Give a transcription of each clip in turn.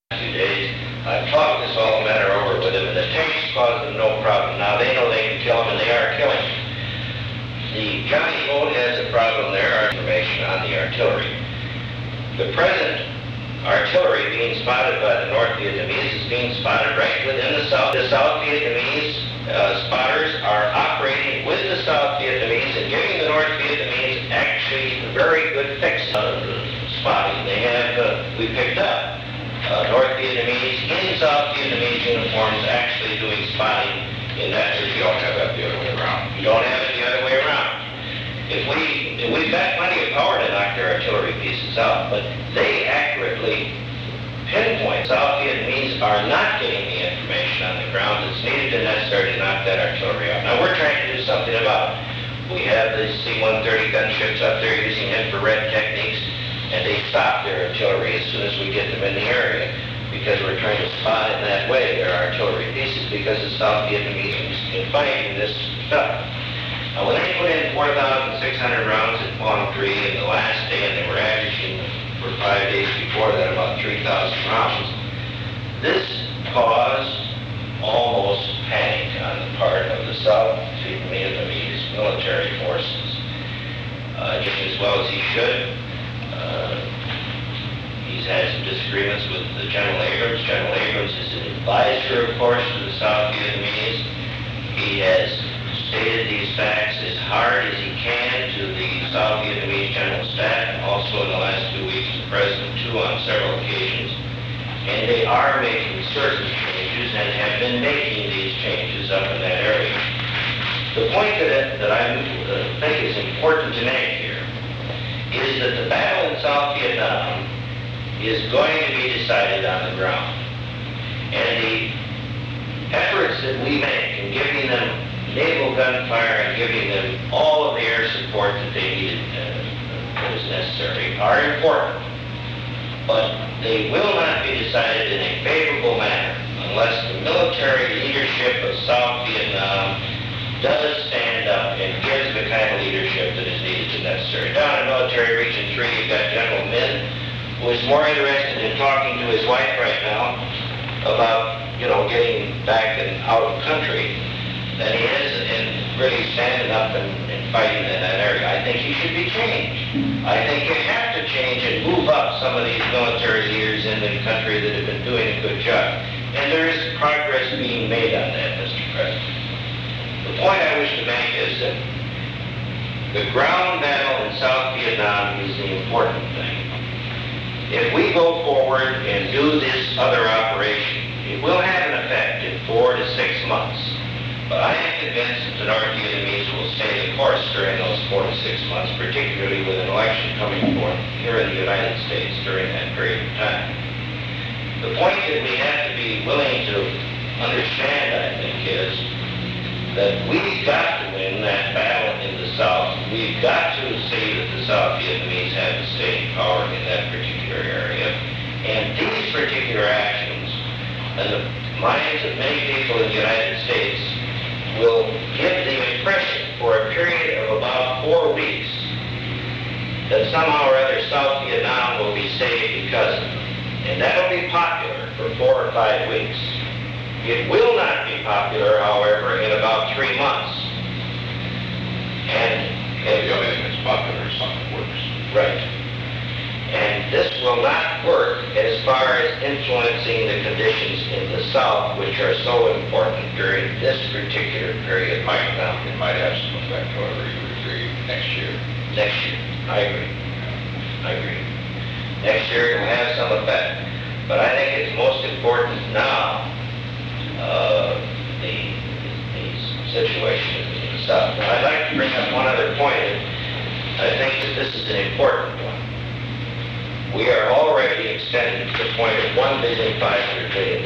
few days. I've talked this whole matter over with them, and the tanks cause them no problem. Now they know they can kill them, and they are killing them. The Johnny Boat has a problem there, information on the artillery. The present artillery being spotted by the North Vietnamese is being spotted right within the South. The South Vietnamese spotters are operating with the South Vietnamese and giving the North Vietnamese actually a very good fix spotting. They have, we picked up North Vietnamese in South Vietnamese uniforms actually doing spotting in that. You don't have that the other way around. You don't have it the other way around. We've got plenty of power to knock their artillery pieces out, but they accurately pinpoint South Vietnamese are not getting the information on the ground that's needed and necessary to knock that artillery out. Now we're trying to do something about it. We have the C-130 gunships up there using infrared techniques, and they stop their artillery as soon as we get them in the area, because we're trying to spot in that way their artillery pieces, because the South Vietnamese can find this stuff. Now, when they put in 4,600 rounds at Quang Tri in the last day, and they were averaging for 5 days before that about 3,000 rounds, this caused almost panic on the part of the South Vietnamese military forces, just as well as he should. He's had some disagreements with General Abrams. General Abrams is an advisor, of course, to the South Vietnamese. He has stated these facts as hard as he can to the South Vietnamese General Staff, and also in the last 2 weeks the President, too, on several occasions. And they are making certain changes and have been making these changes up in that area. The point that I think is important to make here is that the battle in South Vietnam is going to be decided on the ground. And the efforts that we make in giving them naval gunfire and giving them all of the air support that they need that is necessary are important. But they will not be decided in a favorable manner unless the military leadership of South Vietnam does stand up and gives the kind of leadership that is needed and necessary. Down in Military Region 3, you've got General Min, who is more interested in talking to his wife right now about, getting back and out of the country than he is in really standing up and fighting in that area. I think he should be changed. I think you have to change and move up some of these military leaders in the country that have been doing a good job. And there is progress being made on that, Mr. President. The point I wish to make is that the ground battle in South Vietnam is the important thing. If we go forward and do this other operation, it will have an effect in 4 to 6 months. But I am convinced that the North Vietnamese will stay the course during those 4 to 6 months, particularly with an election coming forth here in the United States during that period of time. The point that we have to be willing to understand, I think, is that we've got to win that battle in the South. We've got to see that the South Vietnamese have the staying power in that particular area. And these particular actions, in the minds of many people in the United States, will give the impression for a period of about 4 weeks that somehow or other South Vietnam will be saved because of them. And that'll be popular for 4 or 5 weeks. It will not be popular, however, in about 3 months. And the only thing that's popular is something that works. Right. And this will not work as far as influencing the conditions in the South, which are so important during this particular period. It might have some effect, however, you would agree, next year. Next year. I agree. Next year it will have some effect. But I think it's most important now, the situation in the South. Now, I'd like to bring up one other point. I think that this is an important one. We are already extended to the point of $1,500 billion,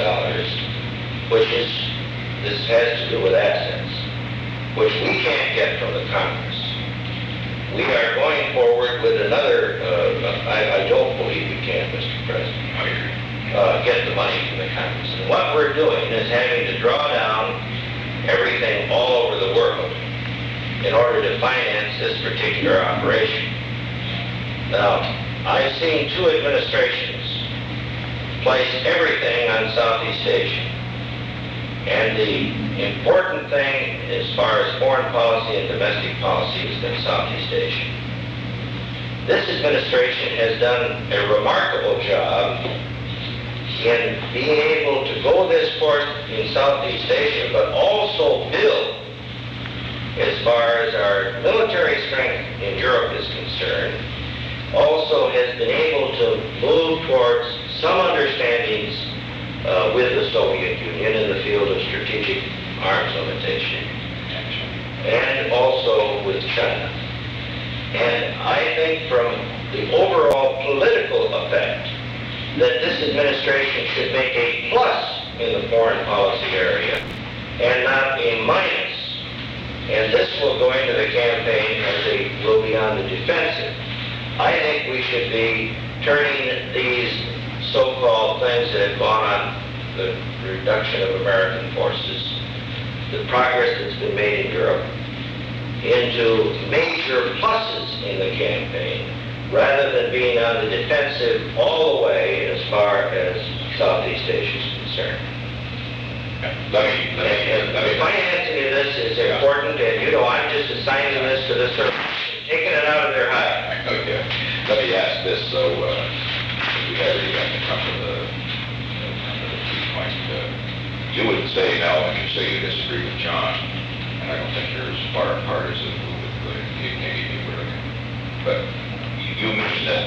this has to do with assets, which we can't get from the Congress. We are going forward with another, I don't believe we can, Mr. President. I agree. Get the money from the Congress. And what we're doing is having to draw down everything all over the world in order to finance this particular operation. Now, I've seen 2 administrations place everything on Southeast Asia. And the important thing as far as foreign policy and domestic policy has been Southeast Asia. This administration has done a remarkable job in being able to go this far in Southeast Asia, but also build, as far as our military strength in Europe is concerned, also has been able to move towards some understandings with the Soviet Union in the field of strategic arms limitation, and also with China. And I think from the overall political effect, that this administration should make a plus in the foreign policy area and not a minus. And this will go into the campaign as they will be on the defensive. I think we should be turning these so-called things that have gone on, the reduction of American forces, the progress that's been made in Europe, into major pluses in the campaign, rather than being on the defensive all the way as far as Southeast Asia is concerned. The financing of this is important, and I'm just assigning this to this sort of taking it out of their hide. Okay. Let me ask this, so we have to come to the key point. You would say now, when you say you disagree with John, and I don't think you're as far apart as maybe you were, but you mean that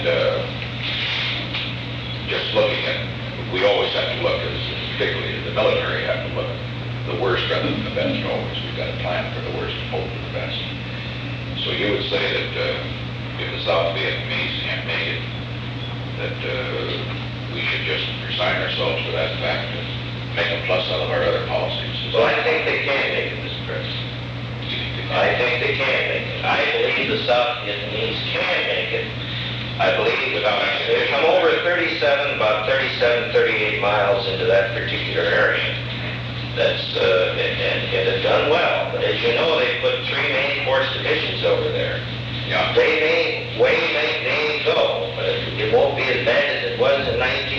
just looking at, we always have to look, as particularly the military have to look at the worst rather than the best always. We've got to plan for the worst and hope for the best. So you would say that if the South Vietnamese can't make it, that we should just resign ourselves to that fact and make a plus out of our other policies? Well, I think they can make it, Mr. President. I think they can make it. I believe the South Vietnamese can make it. I believe they've come over about 37, 38 miles into that particular area. That's, and have done well. But as you know, they put 3 main force divisions over there. Yeah. They may go, but it won't be as bad as it was in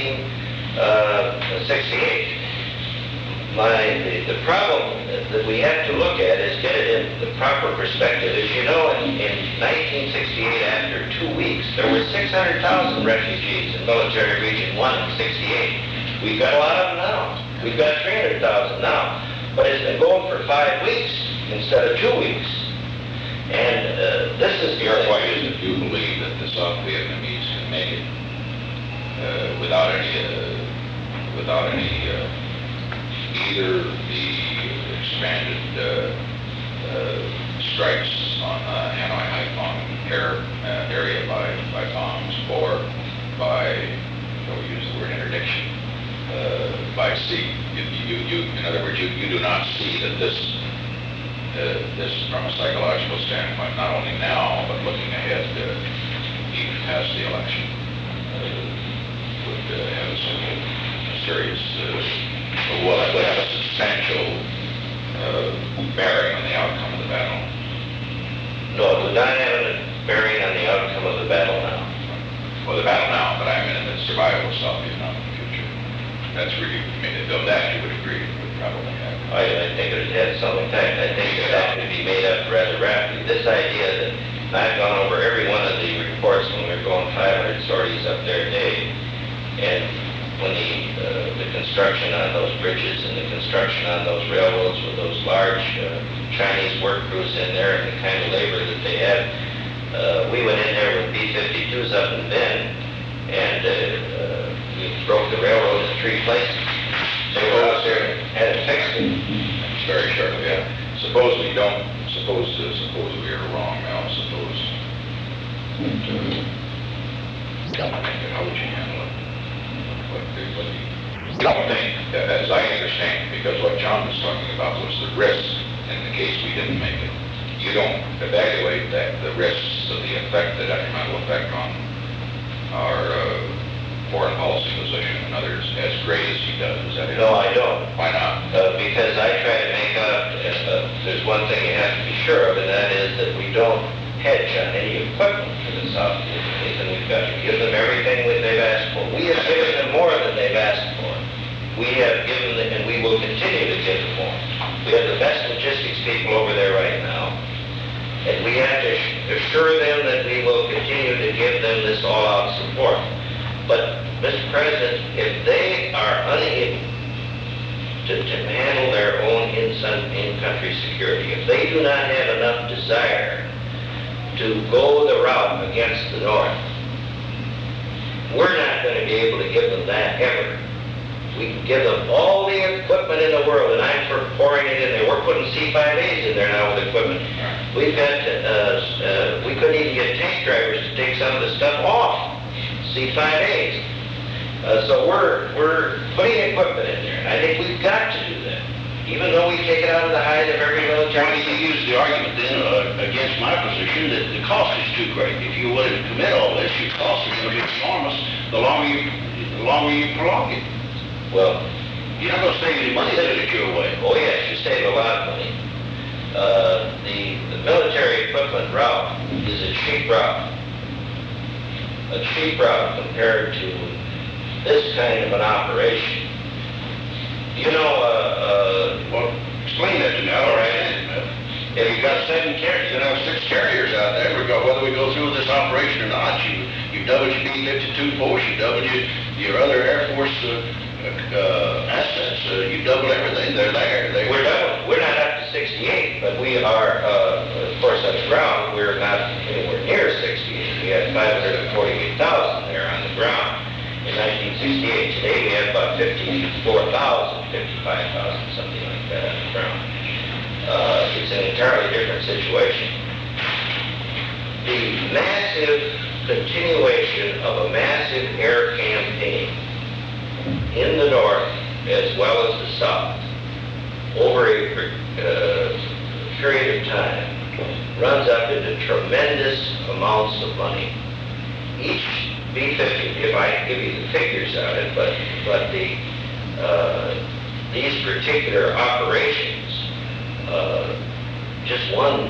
1968. The problem that we have to look at is get it in the proper perspective. As you know, in 1968, after 2 weeks, there were 600,000 refugees in Military Region 1 in 68. We've got a lot of them now. We've got 300,000 now. But it's been going for 5 weeks instead of 2 weeks. And this is... Your point is that you believe that the South Vietnamese can make it without any either the expanded strikes on Hanoi-Haiphong area by bombs, or by, shall we use the word interdiction, by sea. In other words, you do not see that this from a psychological standpoint, not only now, but looking ahead, even past the election, would have a serious, well, it would have a substantial bearing on the outcome of the battle. No, it would not have a bearing on the outcome of the battle now. Well, the battle now, but I mean in the survival of South Vietnam in the future. That's really, that you would agree would probably happen. I think it had some effect. I think that could be made up rather rapidly. This idea that I've gone over every one of the reports when we were going 500 sorties up there a day, and when the construction on those bridges and the construction on those railroads with those large Chinese work crews in there and the kind of labor that they had, we went in there with B-52s up in Bend, and we broke the railroad in 3 places. They were out there and had it fixed. It's very sharp, yeah. Suppose we are wrong now. Suppose how would you handle it? What thing, as I understand, because what John was talking about was the risk in the case we didn't make it. You don't evaluate the risks of the detrimental effect on our foreign policy position and others as great as he does. Is that it? No, I don't. Why not? Because I try to make up, there's one thing you have to be sure of, and that is that we don't hedge on any equipment for the South Vietnamese, and we've got to give them everything that they've asked for. We have given them more than they've asked We have given, and we will continue to give them more. We have the best logistics people over there right now, and we have to assure them that we will continue to give them this all-out support. But, Mr. President, if they are unable to handle their own in-country security, if they do not have enough desire to go the route against the North, we're not going to be able to give them that ever. We can give them all the equipment in the world, and I'm for pouring it in there. We're putting C-5As in there now with equipment. We've got, we couldn't even get tank drivers to take some of the stuff off C-5As. So we're putting equipment in there. I think we've got to do that, even though we take it out of the hide of every military. Why do you use the argument then against my position that the cost is too great? If you were to commit all this, your cost is going to be enormous the longer you prolong it. Well, you're not going to save any money doing it your way. Oh yes, you save a lot of money. The military equipment route is a cheap route. A cheap route compared to this kind of an operation. You know, well, explain that to me. I don't understand it. If you've got 7 carriers, you have 6 carriers out there, whether we go through this operation or not, you double your B-52 force, you double your other Air Force assets, you double everything. They're there. We're not up to 68, but we are, of course, on the ground, we're not anywhere near 68. We had 548,000 there on the ground in 1968. Today we have about 54,000, 55,000, something like that on the ground. It's an entirely different situation. The massive continuation of a massive air campaign in the North as well as the South over a period of time runs up into tremendous amounts of money. Each B-50, if I give you the figures on it, but these particular operations, just one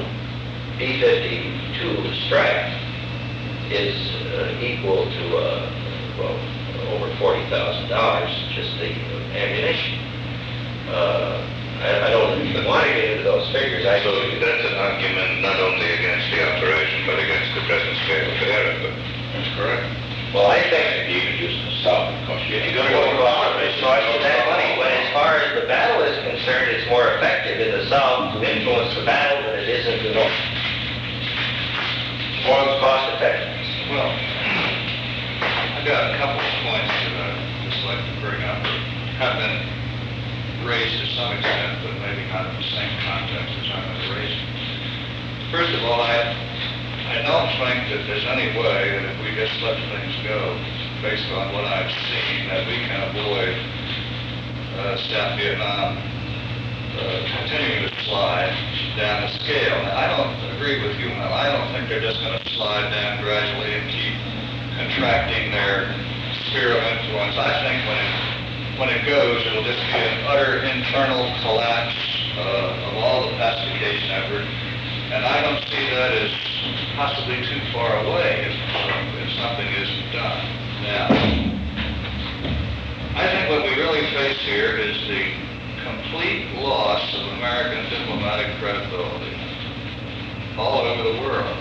B-52 strike is equal to, well, over $40,000, just the ammunition. I don't even want to get into those figures. So that's an argument not only against the operation, but against the present scale of the air effort. That's correct. Well, I think You can use the South, because if you're going to go to operation, it's that money. But as far as the battle is concerned, it's more effective in the South to influence the battle than it is in the North. More cost effectiveness. Well, I've got a couple of points that I'd just like to bring up that have been raised to some extent, but maybe not in the same context as I'm going to raise them. First of all, I don't think that there's any way that if we just let things go, based on what I've seen, that we can avoid South Vietnam continuing to slide down the scale. Now, I don't agree with you, Mel. I don't think they're just going to slide down gradually and keep contracting their sphere of influence. I think when it goes, it'll just be an utter internal collapse of all the pacification effort. And I don't see that as possibly too far away if something isn't done. Now, I think what we really face here is the complete loss of American diplomatic credibility all over the world.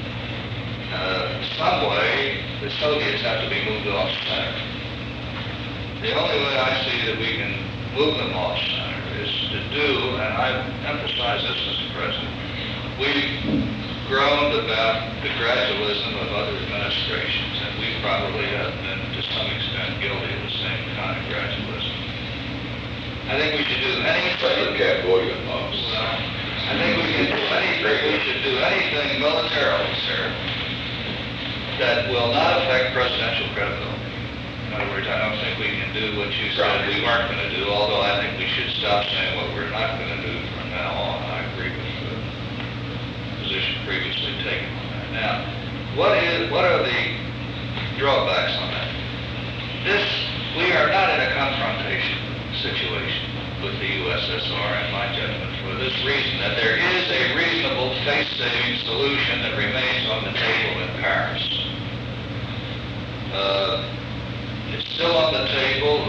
Some way, the Soviets have to be moved off center. The only way I see that we can move them off center is to do, and I've emphasized this, Mr. President, we've groaned about the gradualism of other administrations, and we probably have been, to some extent, guilty of the same kind of gradualism. I think we should do anything. Cambodian laws. I think we can do anything. We should do anything militarily, sir, that will not affect presidential credibility. In other words, I don't think we can do what you said we weren't going to do, although I think we should stop saying what we're not going to do from now on. I agree with the position previously taken on that. Now, what are the drawbacks on that? We are not in a confrontation situation with the USSR, in my judgment, for this reason, that there is a reasonable face-saving solution that remains on the table in Paris. It's still on the table.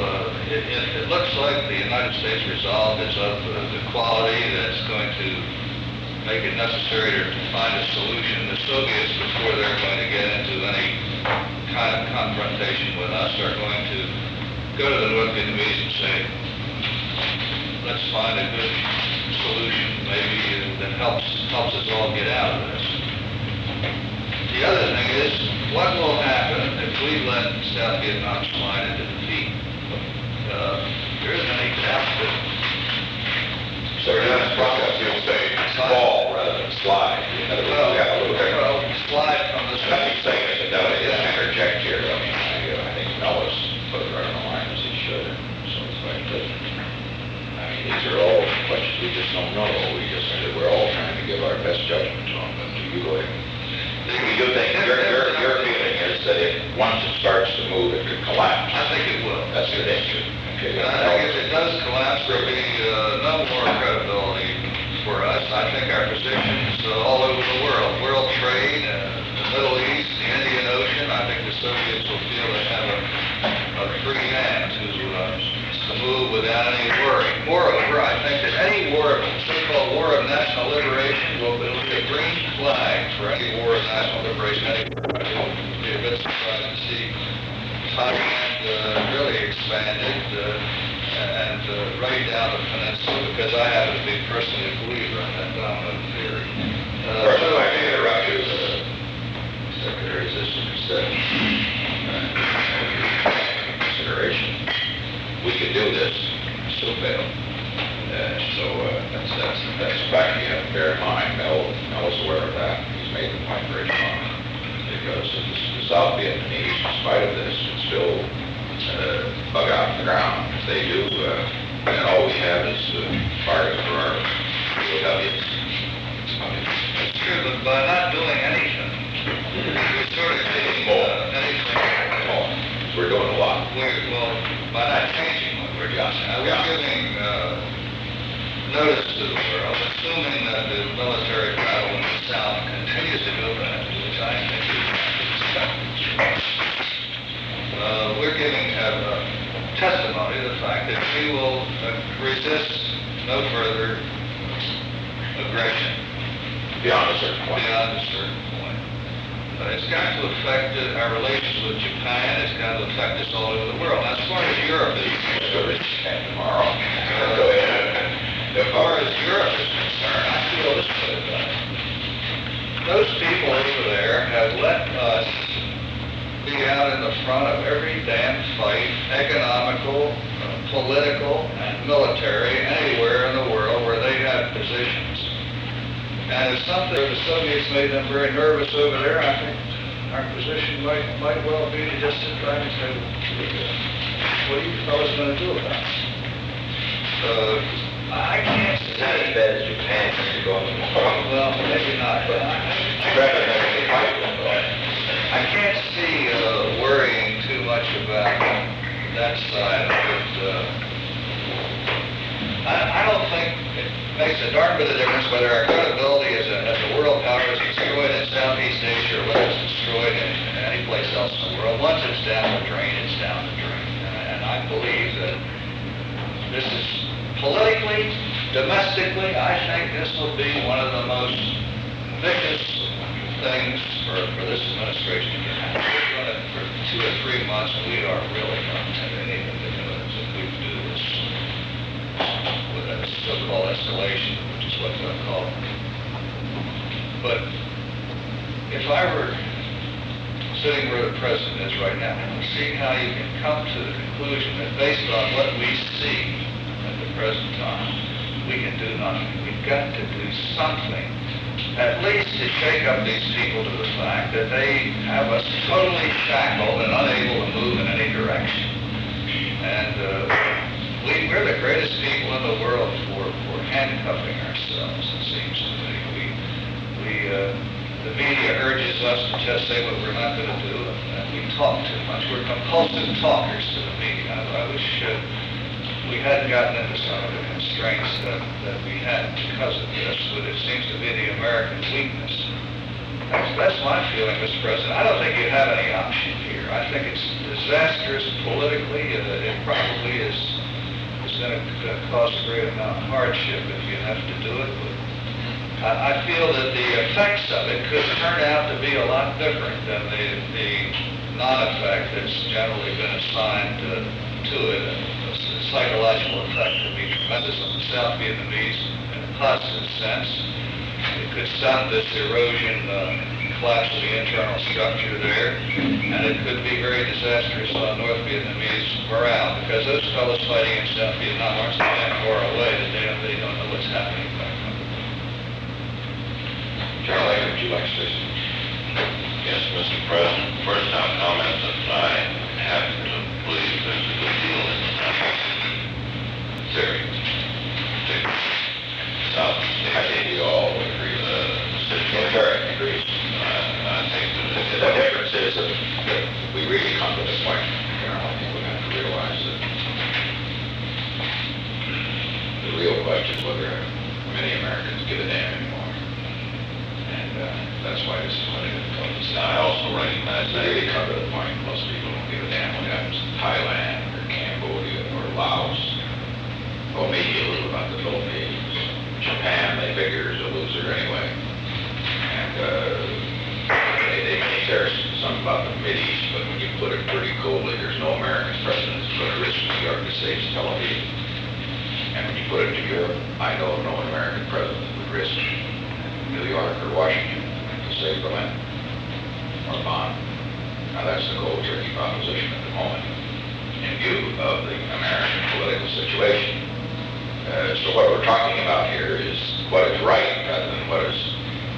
it looks like the United States resolve is of the quality that's going to make it necessary to find a solution. The Soviets, before they're going to get into any kind of confrontation with us, are going to go to the North Vietnamese and say, let's find a good solution, maybe that helps us all get out of this. The other thing is, what will happen if we let South Vietnam slide into defeat? There isn't any doubt that... So you're not supposed to say fall rather than slide. In other words, we have a little bit. Well, slide from the... I'm not saying this, but I just interject here. I mean, I think Mellis put it right on the line as he should. So it's like this. I mean, these are all questions we just don't know. We're all trying to give our best judgment to them. But you go ahead. You think your feeling is that once it starts to move, it could collapse. I think it will. That's your issue. Okay. And I think if it does collapse, there'll be no more credibility for us. I think our positions all over the world trade, the Middle East, the Indian Ocean, I think the Soviets will feel they have a free hand to move without any worry. Moreover, I think that any war, so-called war of national liberation, will be a green flag for any war of national liberation anywhere. I would be a bit surprised to see Thailand really expanded and right down the peninsula, because I happen to be personally a believer in that domino theory. First, if I may interrupt you, Secretary Zissou said, consideration, we can do this, still fail. That's a fact you have to bear in mind. Mel is aware of that. He's made the point very strongly. Because the South Vietnamese, in spite of this, would still bug out in the ground. If they do, then all we have is bargain for our POWs. That's true, but by not doing anything, we're sort of taking anything. We're doing a lot. By not changing what we're doing, we're giving notice to the world, assuming that the military battle in the South continues to go bad, which I think is expected. We're giving testimony to the fact that we will resist no further aggression. Beyond a certain point. It's got to affect our relations with Japan. It's got to affect us all over the world. Now, as far as Europe is concerned, tomorrow. Go ahead. As far as Europe is concerned, I feel this way about it. Those people over there have let us be out in the front of every damn fight, economical, political, and military, anywhere in the world where they have positions. And it's something the Soviets made them very nervous over there. I think our position might well be to just sit back and say, what are you fellas going to do about it? I can't see... It's not as bad as Japan is going tomorrow. Well, maybe not, but I can't see worrying too much about that side of it. I don't think it makes a darn bit of difference whether our credibility as a world power is destroyed in Southeast Asia or whether it's destroyed in any place else in the world. Once it's down the drain, it's down the drain. And I believe that this is politically, domestically, I think this will be one of the most vicious things for this administration to get out. For 2 or 3 months, we are really going to have anything to do with it if we do this with a so-called escalation, which is what they'll call it. But if I were sitting where the president is right now, see how you can come to the conclusion that based on what we see at the present time, we can do nothing. We've got to do something, at least to shake up these people to the fact that they have us totally shackled and unable to move in any direction. And we're the greatest people in the world for handcuffing ourselves, it seems to me. The media urges us to just say what we're not going to do, and we talk too much. We're compulsive talkers to the media. I wish we hadn't gotten into some of the constraints that we had because of this, but it seems to be the American weakness. That's my feeling, Mr. President. I don't think you have any option here. here. I think it's disastrous politically. It probably is going to cause a great amount of hardship if you have to do it. But I feel that the effects of it could turn out to be a lot different than the non-effect that's generally been assigned to it. The psychological effect could be tremendous on the South Vietnamese in a positive sense. It could stop this erosion, collapse of the internal structure there, and it could be very disastrous on North Vietnamese morale, because those fellows fighting in South Vietnam aren't so damn far away that they don't know what's happening back home. General Aker, would you like to say something? Yes, Mr. President. First, I'll comment that I happen to believe there's a good deal in the theory, particularly Southeast Asia. I think we all would agree with that. Very agrees. I think that The difference is that we really come to the point, General, I think we have to realize that the real question is whether many Americans give a damn anymore. And that's why this is what it is. I also recognize We that. really come to the point, most people don't give a damn what happens in Thailand or Cambodia or Laos. Or maybe a little about the Philippines. Japan, they figure, is a loser anyway. And they may care some about the Mideast, but when you put it pretty coolly, there's no American president who's going to risk New York to save Tel Aviv. And when you put it to Europe, I know of no American president who would risk New York or Washington to save Berlin or Bonn. Now that's the cold turkey proposition at the moment in view of the American political situation. So what we're talking about here is what is right rather than what is,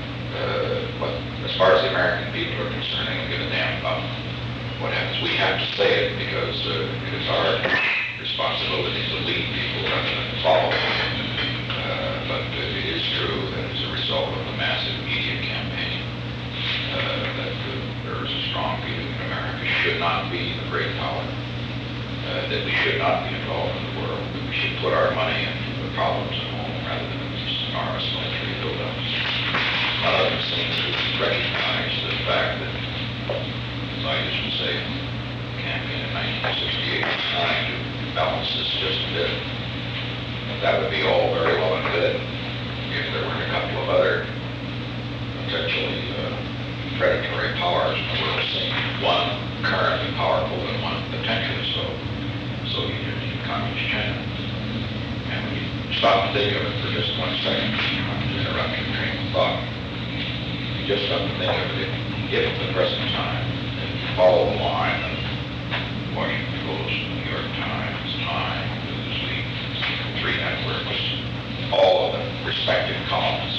as far as the American people are concerned, they don't give a damn about what happens. We have to say it because it is our responsibility to lead people rather than follow them. But it is true that as a result of the massive media campaign, that there is a strong feeling that America should not be the great power, that we should not be involved in the world, that we should put our money into the problems at home rather than these enormous military buildups. None of them seem to recognize the fact that, as I used to say in the campaign in 1968, it's time to balance this just a bit. That would be all very well and good if there weren't a couple of other potentially predatory powers in the world scene. One currently powerful and one potentially so. Soviet Union, Communist China. And when you stop to think of it for just 1 second, to interrupt your train of thought, you just stop to think of it, given the present time, and you follow the line of Washington Post, New York Times, Time, Newsweek, 3 networks, all of the respective columns.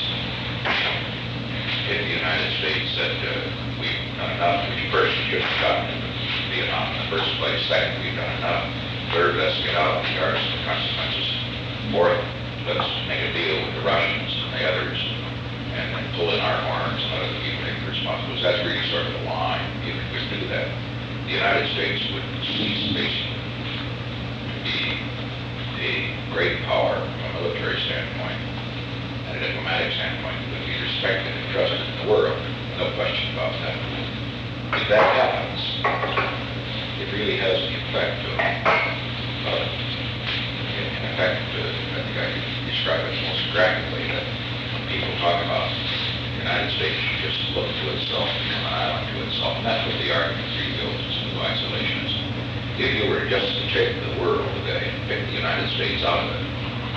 If the United States said we've done enough, we first should have gotten into Vietnam in the first place. Second, we've done enough. Third, let's get out regardless of the consequences. Fourth, let's make a deal with the Russians and the others and then pull in our horns and let other people take the responsibility. That's really sort of the line. If we could do that, the United States would cease basically to be a great power from a military standpoint and a diplomatic standpoint that would be respected and trusted in the world. No question about that. If that happens, it really has the effect of, in effect, I think I could describe it most graphically, that when people talk about the United States should just look to itself, become an island to itself, and that's what the argument really goes to, isolationism. If you were just to take the world today and pick the United States out of it,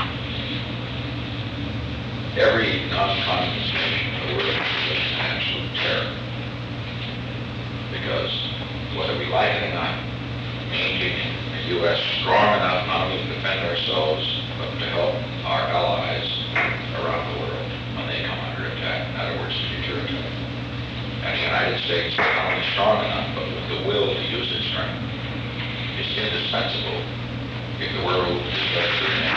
every non-communist nation in the world is an absolute terror. Because whether we like it or not, maintaining a U.S. strong enough not only to defend ourselves, but to help our allies around the world when they come under attack. In other words, to deter attack. And the United States is not only strong enough, but with the will to use its strength, is indispensable if the world is going to remain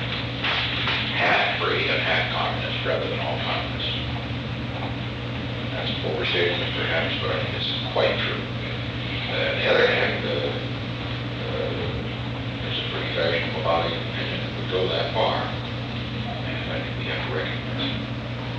half free and half communist rather than all communist. That's overstating it perhaps, but I think it's quite true. On the other hand, there's a pretty fashionable body of opinion that would go that far, and I think we have to recognize it.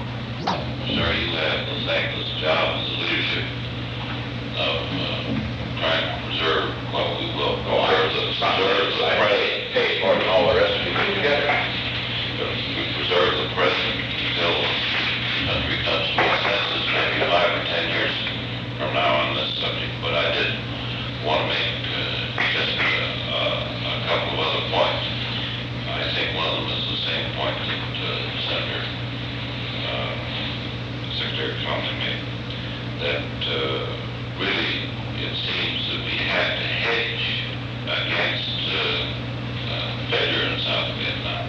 Sir, you have the thankless job as the leadership of trying to preserve what we will Ours preserve, is the preserve the present. paid more than all the rest of you put together. We preserve the present until the country comes to its senses, maybe 5 or 10 years from now on this subject. But I did want to make just a couple of other points. I think one of them is the same point that Senator Secretary Connolly made, that really it seems that we had to hedge against failure in South Vietnam.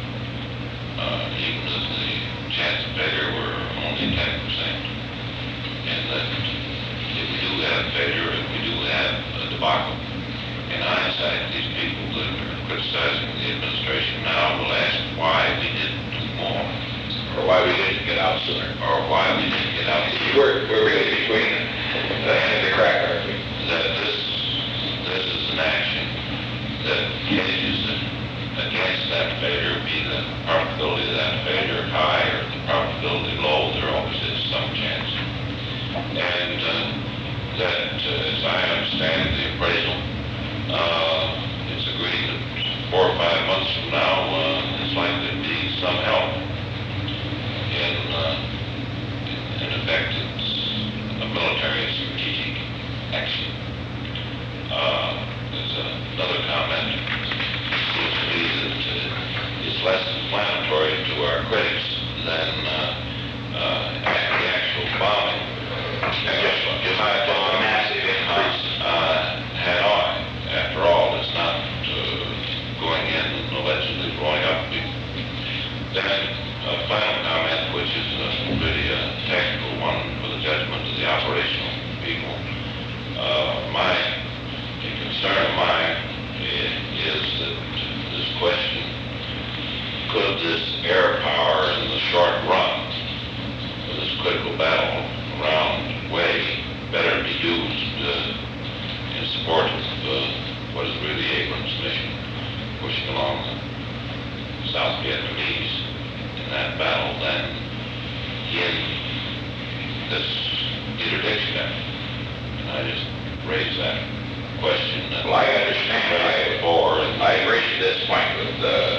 Even if the chance of failure were only 10%. And that if we do have failure, if we do have a debacle, in hindsight, these people that are criticizing the administration now will ask why we didn't do more. Or why we didn't get out sooner. Or why we didn't get out sooner. We're really between the hand of the crack, aren't we? That this is an action that hedges against that failure, be the probability of that failure high or the probability low, there always is some chance. And that, as I understand the appraisal, it's agreed that 4 or 5 months from now, it's likely to be some help. In effect, it's a military strategic action. There's another comment. It seems to me that it's less inflammatory to our critics than the actual bombing. Just a massive increase. Hanoi, after all, is not going in and allegedly blowing up people. Then a final comment, which is really a technical one for the judgment of the operational people. A concern of mine is that this question, could this air power in the short run for this critical battle around Hue better be used in support of what is really Abrams' mission, pushing along the South Vietnamese in that battle than in this interdiction effort? And I just raised that question. Well, I understand. Before, I raised this point with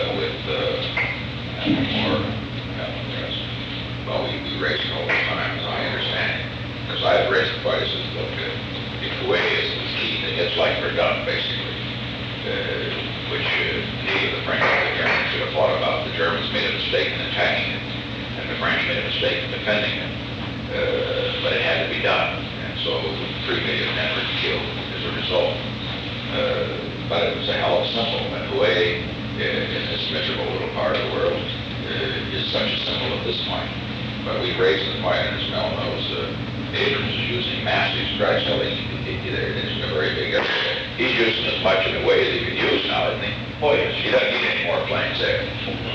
more, well, we raise it all the time, as I understand. Because I've raised it quite a bit. Look, if Hue is the key, then it's like Verdun, basically, which neither the French or the Germans should have thought about. The Germans made a mistake in attacking it, and the French made a mistake in defending it. But it had to be done, and so 3 million men were killed as a result. But it was a hell of a symbol, and Hue, in this miserable little part of the world, is such a symbol at this point. But we raised the point, and as Mel knows, Abrams is using massive strikes. So there's a very big area. He's using as much in a way as he can use now, isn't he? Oh, yes. He doesn't need any more planes there.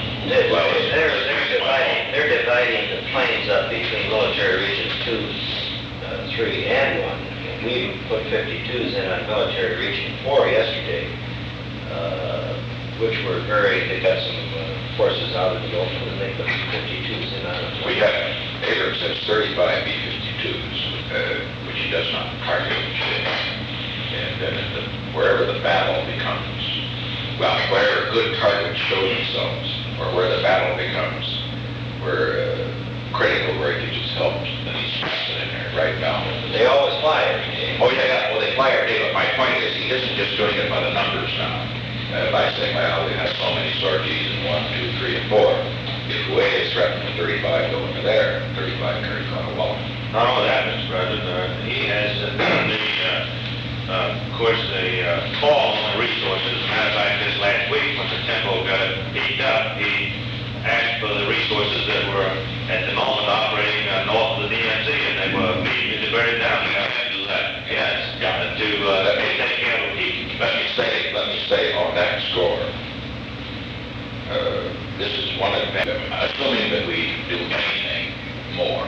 They're dividing the planes up between military regions 2, 3, and 1. We even put 52s in on military region 4 yesterday, which were they got some forces out of the open, and they put 52s in on it. We have, Abrams has 35 B-52s, which he does not target each day. And then wherever the battle becomes, well, wherever good targets show themselves, or where the battle becomes, where critical breakage is helped, then he's it in there, right down. They always fly every day. Oh, yeah, well, they fly every day, but my point is, he isn't just doing it by the numbers now. By saying, well, we have so many sorties in 1, 2, 3, and 4. If Hue is threatened with 35 going to there, 35 carries on a wall. Not only that, Mr. President, he has of course, the call on the resources. As a matter of fact, this last week, when the tempo got beat up, he asked for the resources that were at the moment operating north of the DMZ, and they were being diverted down. You have to do that. Yes, to take care of people. Let me say on that score, this is one advantage, assuming that we do anything more.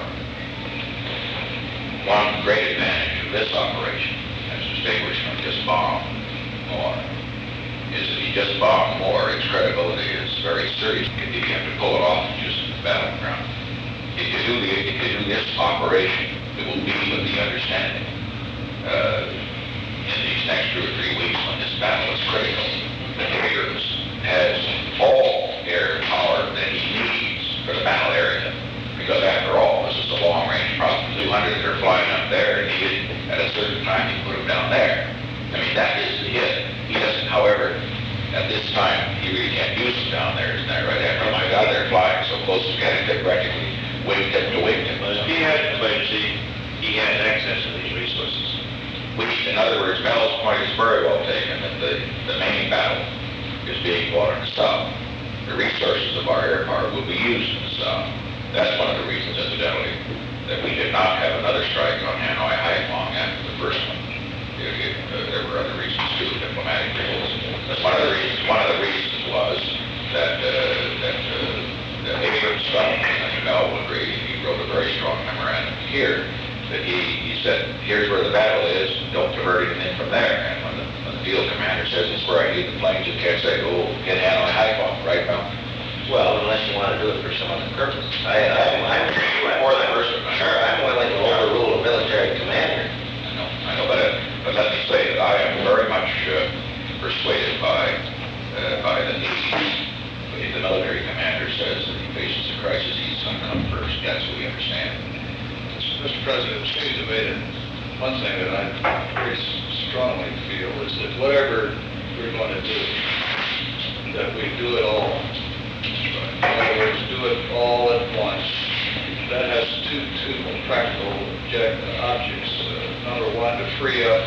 One great advantage of this operation, as distinguished from just bomb more, is if you just bomb more, its credibility is very serious. If you have to pull it off just in the battleground. If you do this operation, it will be with the understanding. in these next 2 or 3 weeks when this battle is critical, that Abrams has all air power that he needs for the battle area. Because after all, this is a long-range problem. 200 that are flying up there, and at a certain time, he put them down there. I mean, that is the hit. He doesn't, however, at this time, he really can't use them down there, isn't that right? After my God, they're flying so close to Connecticut, practically wingtip to wingtip. But if he has an emergency, he has access to these resources. In other words, Mel's point is very well taken, that the main battle is being fought in the South. The resources of our air power will be used in the South. That's one of the reasons, incidentally, that we did not have another strike on Hanoi Haiphong after the first one. There were other reasons too, diplomatic reasons. But one of the reasons was that Abrams felt, and Mel will agree, he wrote a very strong memorandum here, that he said, here's where the battle is, don't divert anything from there. And when the field commander says it's where I need the planes, you can't say, oh, get Hanoi Haiphong, right, Mel? Well, unless you want to do it for some other purpose. I'm willing to overrule a military commander. I know, but let me say that I am very much persuaded by the need. If the military commander says that he faces a crisis, he's going to come first. That's what we understand. Mr. President, it seems to me that one thing that I very strongly feel is that whatever we're going to do, that we do it all. In other words, do it all at once. That has two practical objects. Number one, to free up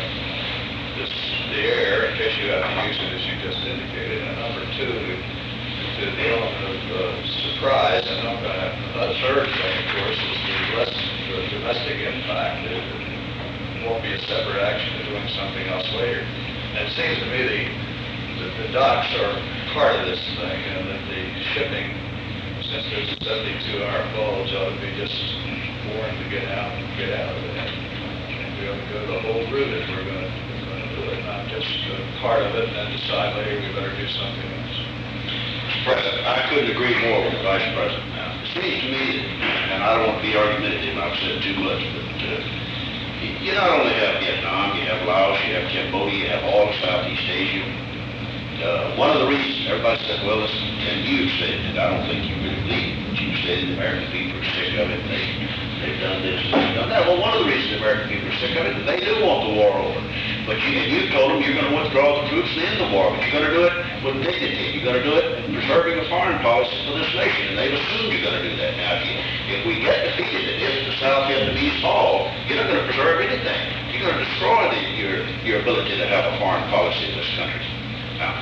the air in case you have to use it as you just indicated. And number two, to the element of surprise. And a third thing, of course, is the domestic impact. It won't be a separate action to doing something else later. And it seems to me the docks are part of this thing, and that the shipping, since there's a 72-hour bulge, ought to be just warned to get out of it. And we ought to go the whole route if we're going to do it, not just part of it and then decide later we better do something else. President, I couldn't agree more with the Vice President now. It seems to me, and I don't want to be argumentative, I've said too much, but you not only have Vietnam, you have Laos, you have Cambodia, you have all of Southeast Asia. One of the reasons everybody said, well, listen, and you said it, I don't think you really believe it, but you said the American people are sick of it, and they've done this and they've done that. Well, one of the reasons the American people are sick of it is they do want the war over. But you told them you're going to withdraw the troops and end the war, but you're going to do it with dignity. You're going to do it preserving a foreign policy for this nation, and they've assumed you're going to do that. Now, if we get defeated and if the South Vietnamese fall, you're not going to preserve anything. You're going to destroy your ability to have a foreign policy in this country. Now,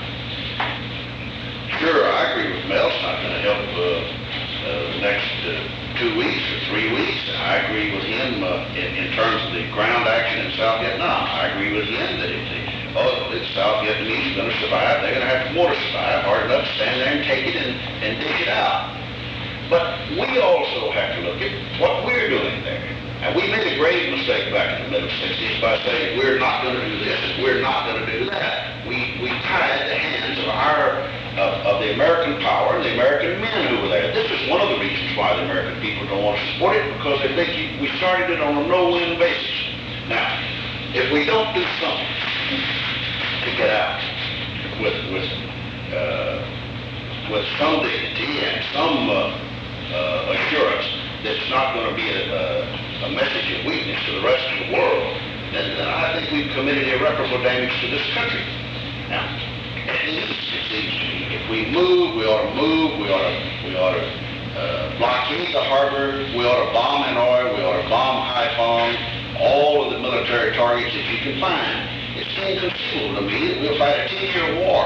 sure, I agree with Mel. It's not going to help the next 2 weeks or 3 weeks. And I agree with him in terms of the ground action in South Vietnam. I agree with him that if the South Vietnamese are going to survive, they're going to have to want to survive hard enough to stand there and take it and dig it out. But we also have to look at what we're doing there. And we made a grave mistake back in the middle 60s by saying we're not going to do this and we're not going to do that. We tied the hands of the American power and the American men who were there. This is one of the reasons why the American people don't want to support it, because they think we started it on a no-win basis. Now, if we don't do something to get out with some dignity and some assurance that it's not going to be a message of weakness to the rest of the world, then I think we've committed irreparable damage to this country. Now, at least it seems to me, if we move, we ought to move, we ought to blockade the harbor, we ought to bomb Hanoi, we ought to bomb Haiphong, all of the military targets that you can find. It's inconceivable to me that we'll fight a 10-year war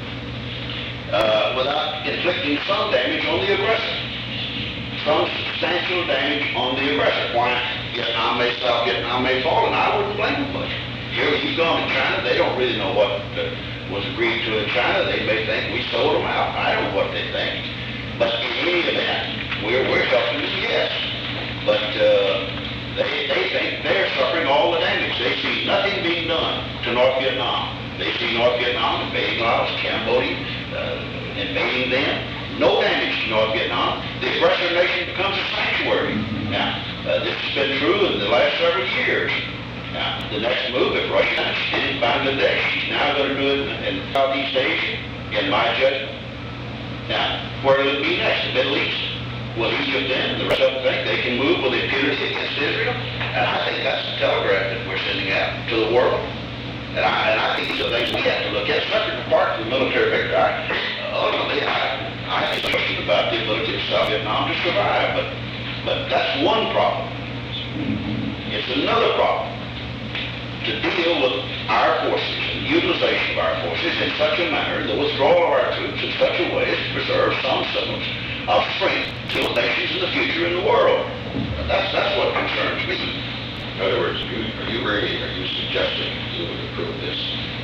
without inflicting some damage on the aggressor. Some substantial damage on the aggressor. Why? South Vietnam may fall, and I wouldn't blame them much. Here you've gone to China, they don't really know what was agreed to in China. They may think we sold them out. I don't know what they think. But in any event, we're helping them, yes. But they think they're suffering all the damage. They see nothing being done to North Vietnam. They see North Vietnam invading Laos, Cambodia, invading them. No damage to North Vietnam. The aggressor nation becomes a sanctuary. Now, this has been true in the last several years. Now, the next move, if Russia didn't find the day, she's now going to do it in Southeast Asia, in my judgment. Now, where will it be next? The Middle East? Will Egypt then, the rest of them think they can move with impunity against Israel? And I think that's the telegraph that we're sending out to the world. And I think these are things we have to look at, separate and apart from the military victory. Ultimately, I have a question about the ability of South Vietnam to survive, but that's one problem. It's another problem to deal with our forces and the utilization of our forces in such a manner, the withdrawal of our troops in such a way as to preserve some semblance of strength to the nations in the future in the world. That's what concerns me. In other words, are you suggesting you would approve this,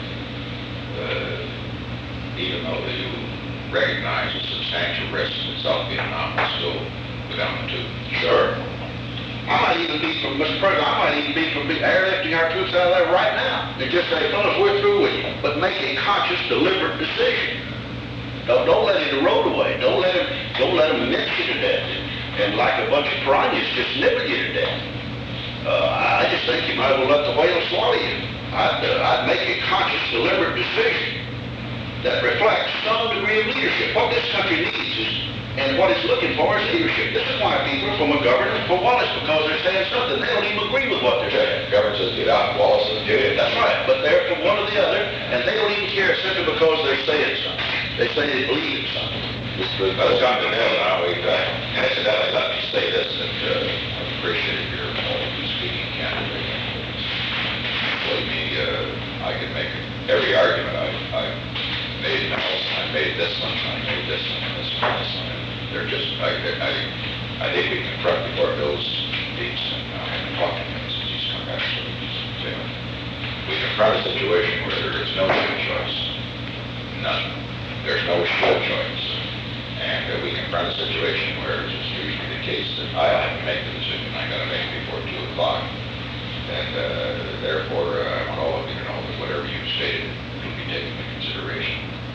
even though you recognize a substantial risk that South Vietnam will still go down the tube? Sure. I might even be from, Mr. President, I might even be from airlifting our troops out of there right now. And just say, fellas, we're through with you. But make a conscious, deliberate decision. Don't let it erode away. Don't let them mince you to death. And like a bunch of piranhas, just nibble you to death. I just think you might as well let the whale swallow you. I'd make a conscious, deliberate decision that reflects some degree of leadership. What this country needs is, and what it's looking for is leadership. This is why people are from a government for Wallace, because they're saying something. They don't even agree with what they're saying. Government says get out, Wallace says get in. That's right, but they're from one or the other, and they don't even care simply because they're saying something. They say they believe in something. Let's come to nail now. Incidentally, let me say this, that I appreciate your speaking candidly. Believe me, I can make every argument I've made now. I made this one, I made this one, and this one, and this one. They're just, I think we confront before Bill's speaks, and I haven't talked to him since he's come back, so we confront a situation where there is no good choice. None. There's no sure choice. And we confront a situation where it's usually the case that I have to make the decision. I got to make it before 2 o'clock. And therefore, I want all of you to know that whatever you've stated will be taken into consideration.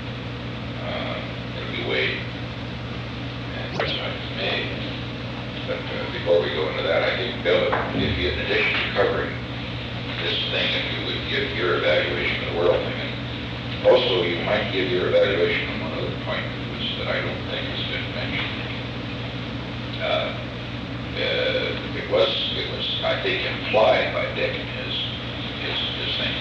It'll be weighed. And judgment is made. But before we go into that, I think, Bill, if you, in addition to covering this thing, if you would give your evaluation of the world thing, and also you might give your evaluation on one other point that I don't think has been mentioned. It was, I think, implied by Dick in his thing.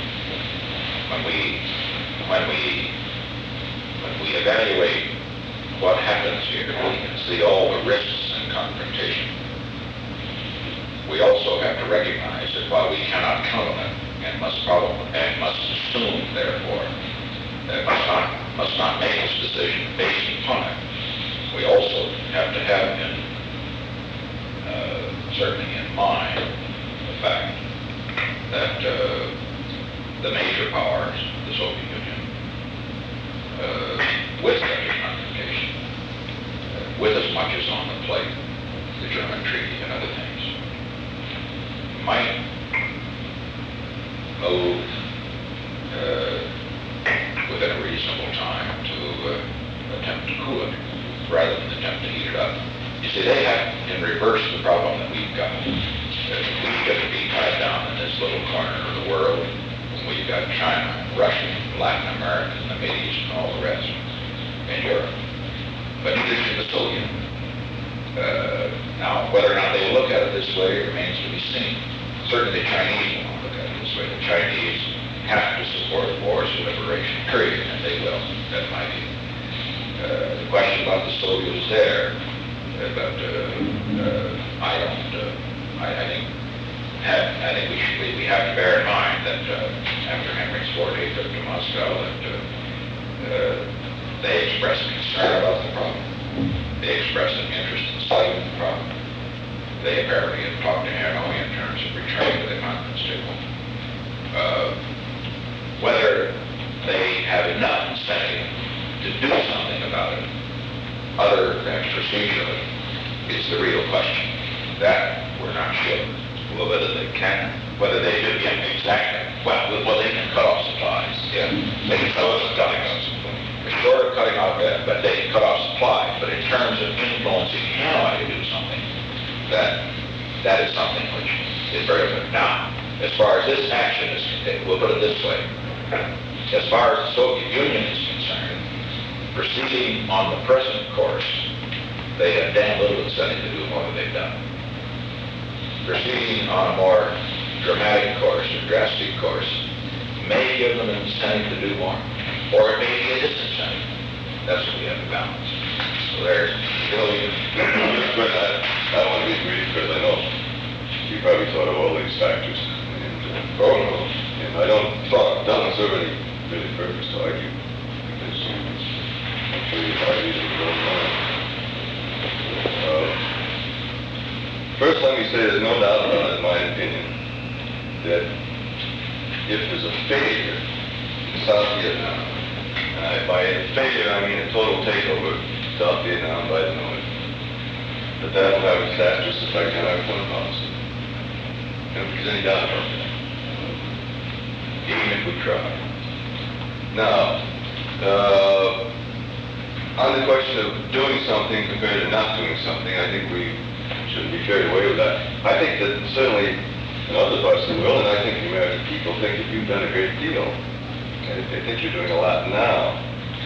When we evaluate what happens here, we can see all the risks in confrontation. We also have to recognize that while we cannot count on it and must assume, therefore, that must not make this decision based upon it, we also have to have certainly in mind the fact that the major powers, the Soviet Union, with such a confrontation, with as much as on the plate, the German treaty and other things, might move within a reasonable time to attempt to cool it rather than attempt to heat it up. You see, they have in reverse the problem that we've got. We get to be tied down in this little corner of the world when we've got China, Russia, Latin America, and the Middle East, and all the rest, and Europe. But neither should the Soviet. Now, whether or not they look at it this way remains to be seen. Certainly the Chinese won't look at it this way. The Chinese have to support wars of liberation, period, and they will. That might be. The question about the Soviets there, but I think we have to bear in mind that after Henry's 40 trip to Moscow, that they expressed concern about the problem. They expressed an interest in solving the problem. They apparently have talked to Hanoi in terms of returning to the conference table. Whether they have enough incentive to do something about it, other than procedurally, is the real question. That we're not sure. Well, whether they can. Whether they do, yeah, exactly. Well, they can cut off supplies. Yeah, they can cut off supplies. Short of cutting off that, but they can cut off supplies. But in terms of influencing Hanoi to do something, that is something which is very good. Now, as far as this action is, we'll put it this way. As far as the Soviet Union is concerned, proceeding on the present course, they have damn little incentive to do more than they've done. Proceeding on a more dramatic course, or drastic course, may give them an incentive to do more, or it may be a disincentive. That's what we have to balance. So there's really... But I want to be brief because I know you probably thought of all these factors. And, Oh, no. and I don't serve any really purpose to argue because I'm sure you argue that you don't know. First, let me say there's no doubt about it, in my opinion, that if there's a failure in South Vietnam, and by failure I mean a total takeover of South Vietnam by the North, that will have a disastrous effect on our foreign policy. I don't think there's any doubt about that. Even if we try. Now, on the question of doing something compared to not doing something, I think we shouldn't be carried away with that. I think that certainly in other parts of the world, and I think the American people think that you've done a great deal. And they think you're doing a lot now.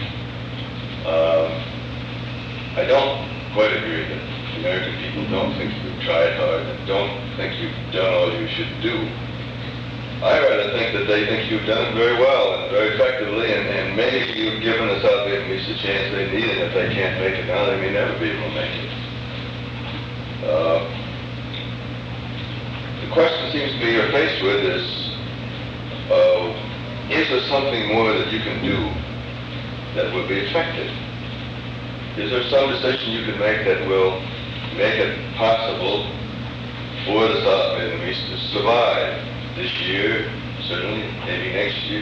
I don't quite agree that the American people don't think you've tried hard and don't think you've done all you should do. I rather think that they think you've done it very well and very effectively, and maybe you've given the South Vietnamese the chance they need, and if they can't make it now, they may never be able to make it. The question seems to be you're faced with is there something more that you can do that will be effective? Is there some decision you can make that will make it possible for the South Vietnamese to survive this year, certainly, maybe next year?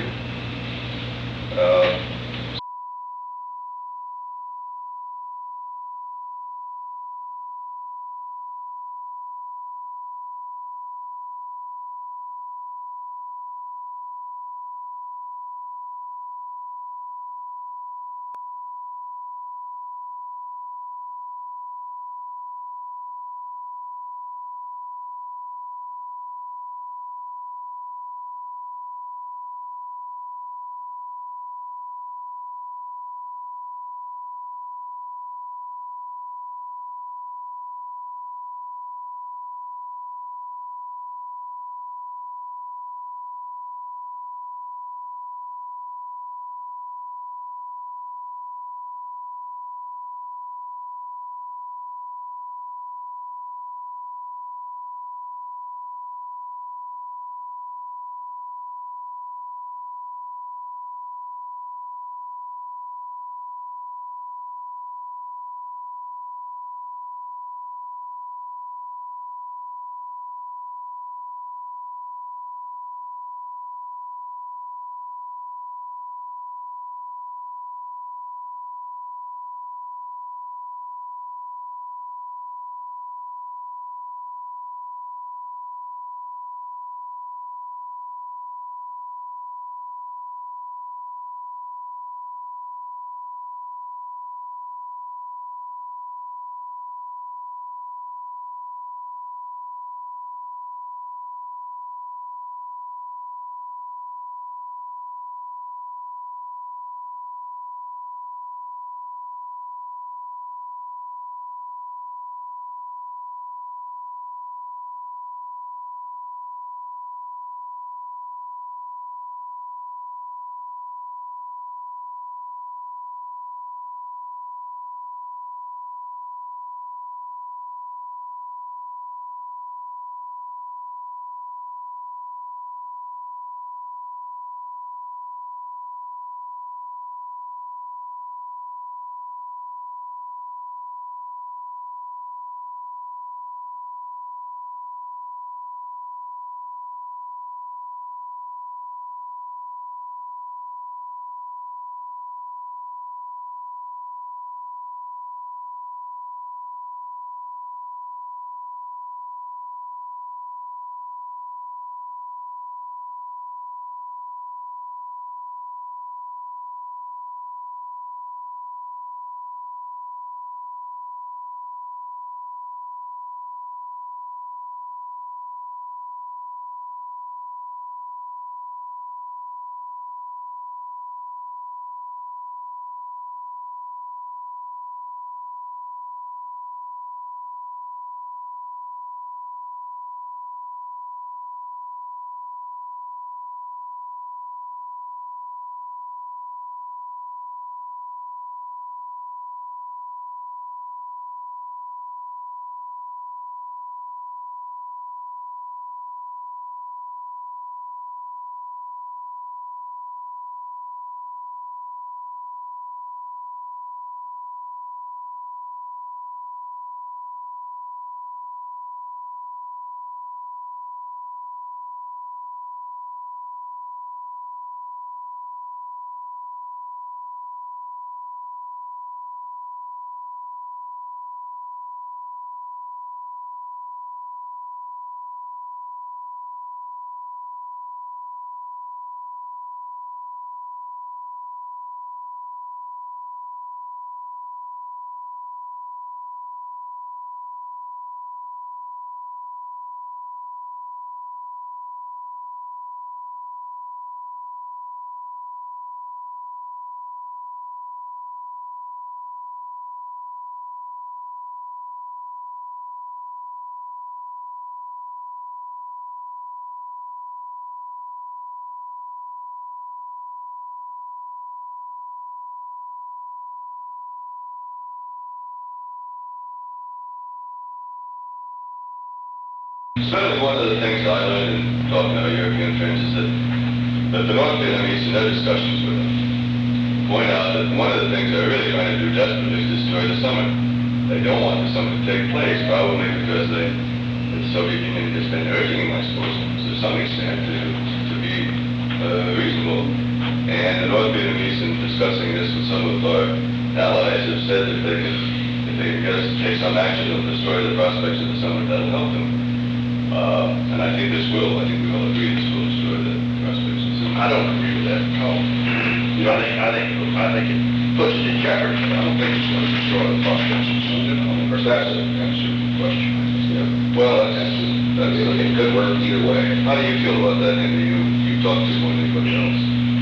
Certainly one of the things I learned in talking to our European friends is that the North Vietnamese, in their discussions with them, point out that one of the things they're really trying to do desperately is destroy the summit. They don't want the summit to take place, probably because the Soviet Union has been urging them, I suppose, to some extent, to be reasonable. And the North Vietnamese, in discussing this with some of our allies, have said that if they can get us to take some action to destroy the prospects of the summit, that'll help them. And I think this will. I think we all agree this will destroy the prospects of the summit. I don't agree with that at all. I think it puts it in jeopardy, but I don't think it's going to destroy the prospects of something. Of course, that's a question. Yeah. Well, it could work either way. How do you feel about that, Henry? You talked to more than anybody else.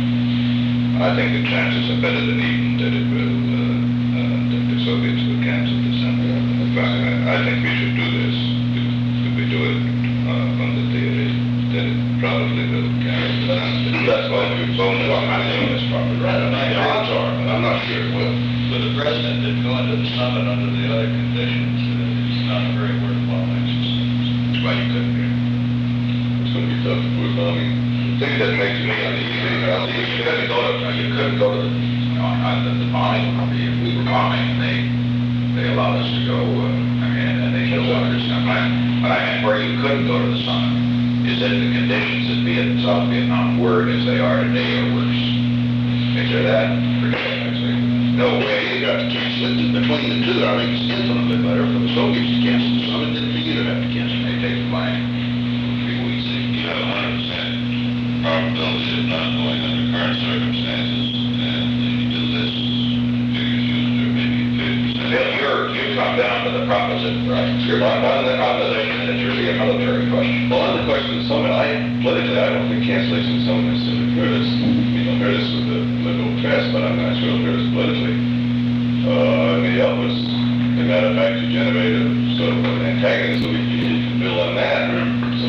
I think the chances are better than even that it will, that the Soviets will cancel the summit. In fact, I think we should do this. If we do it on the theory that it probably will cancel the summit. That's why we're Well, I think that's probably right. The odds are, but I'm not sure it will. But the president did go into the summit under the other conditions. It's not a very worthwhile exercise. That's why you couldn't hear. It's going to be tough for us. I mean, the thing that makes me uneasy, you couldn't go to the bombing, if we were bombing, they allowed us to go, and they still wanted us to come back. But I meant where you couldn't go to the summit, is that the conditions in South Vietnam were as they are today or worse. Is there that? No way. You got to cancel it. Between the two, I think it's infinitely better for the Soviets to cancel the summit than for you to have to cancel it. They take the blame. 3 weeks. You have 100% probability of not going under current circumstances, and if you do this, figures used are maybe 50%. Bill, you come down to the proposition, right? You're on the proposition that it's really a military question. Well, on the question of the summit, politically, I don't think cancellation of the summit necessarily hurt us. It'll hurt us with the liberal press, but I'm not sure it'll hurt us politically. It may help us. As a matter of fact, to generate a sort of an antagonism, you can build on that. So,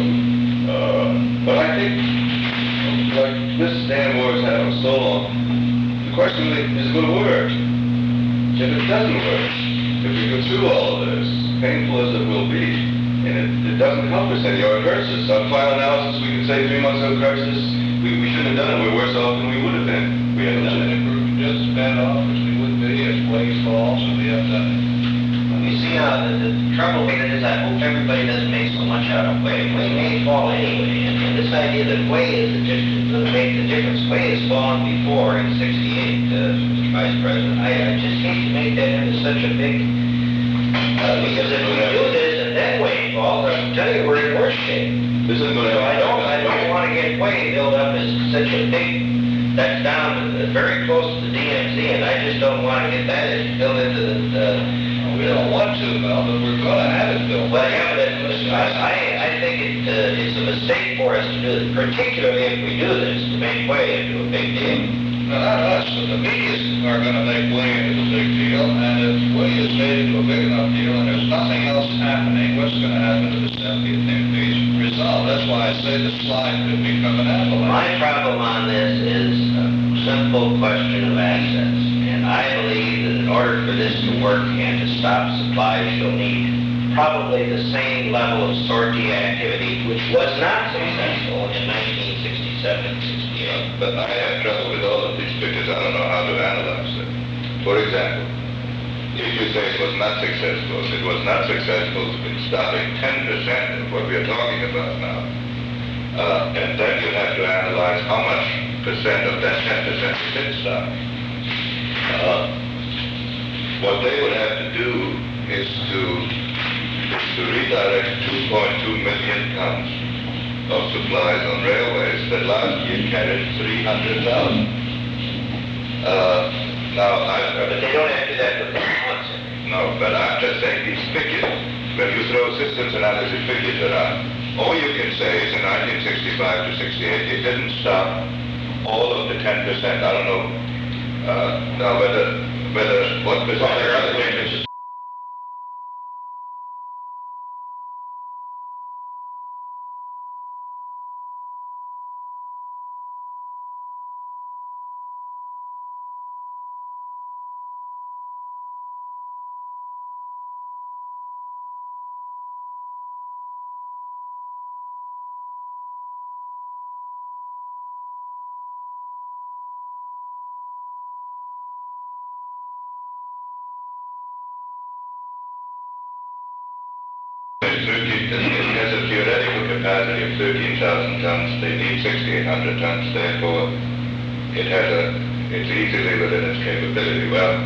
but I think, like Mrs. Dan Moore has had on so long, the question is it going to work? If it doesn't work, if we go through all of this, painful as it will be, and it doesn't help us any, or it hurts us. On final analysis, we can say 3 months of crisis, we shouldn't have done it. We're worse off than we would have been. We hadn't done it. We're just as bad off as we would be if Way falls and we have done it. You see how the trouble with it is, I hope everybody doesn't make so much out of Way. Way may fall anyway, and this idea that Way is going to make the difference. Way has fallen before in '68, Mr. Vice President. I just hate to make that into such a big, because if we do this and then Way falls, I can tell you we're in worse shape. This isn't going to So I don't want to get Way built up as such a big, that's down very close to the DMZ, and I just don't want to get that built into the We don't want to, Mel, but we're going to have it built. well, yeah, but I think it's a mistake for us to do it, particularly if we do this, to make Way into a big deal. No, not us, but the media are going to make Way into a big deal, and if Way is made into a big enough deal and there's nothing else happening, what's going to happen to the Soviet Vietnamese resolve? That's why I say the slide could become an avalanche. My problem on this is a simple question of assets, and I believe that in order for this to work and to stop supplies, you'll need probably the same level of sortie activity, which was not successful in 1967 and 68. But I have trouble with all of these figures. I don't know how to analyze them. For example, if you say it was not successful in stopping 10% of what we are talking about now, and then you have to analyze how much percent of that 10% we did stop. What they would have to do is to redirect 2.2 million tons of supplies on railways that last year carried 300,000. But they don't have to do that within months. No, but I'm just saying these figures, when you throw systems analysis figures around, all you can say is in 1965 to 68, it didn't stop all of the 10%. I don't know now whether what percent. it has a theoretical capacity of 13,000 tons. They need 6,800 tons, therefore it's easily within its capability. Well,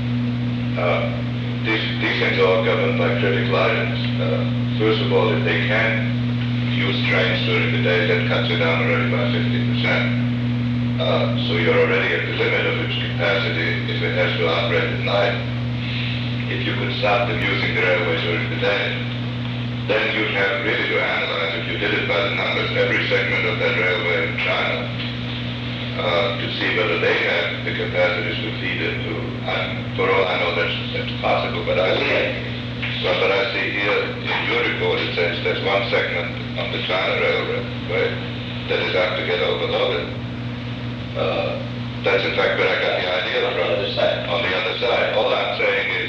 these things are all governed by critical items. First of all, if they can use trains during the day, that cuts it down already by 50%. So you're already at the limit of its capacity if it has to operate at night. If you could stop them using the railway during the day, then you'd have really to analyze, if you did it by the numbers, every segment of that railway in China, to see whether they have the capacities to feed into. For all I know, that's possible, but I see here in your report it says there's one segment on the China Railway that is apt to get overloaded. That's in fact where I got the idea from. On the other side. All I'm saying is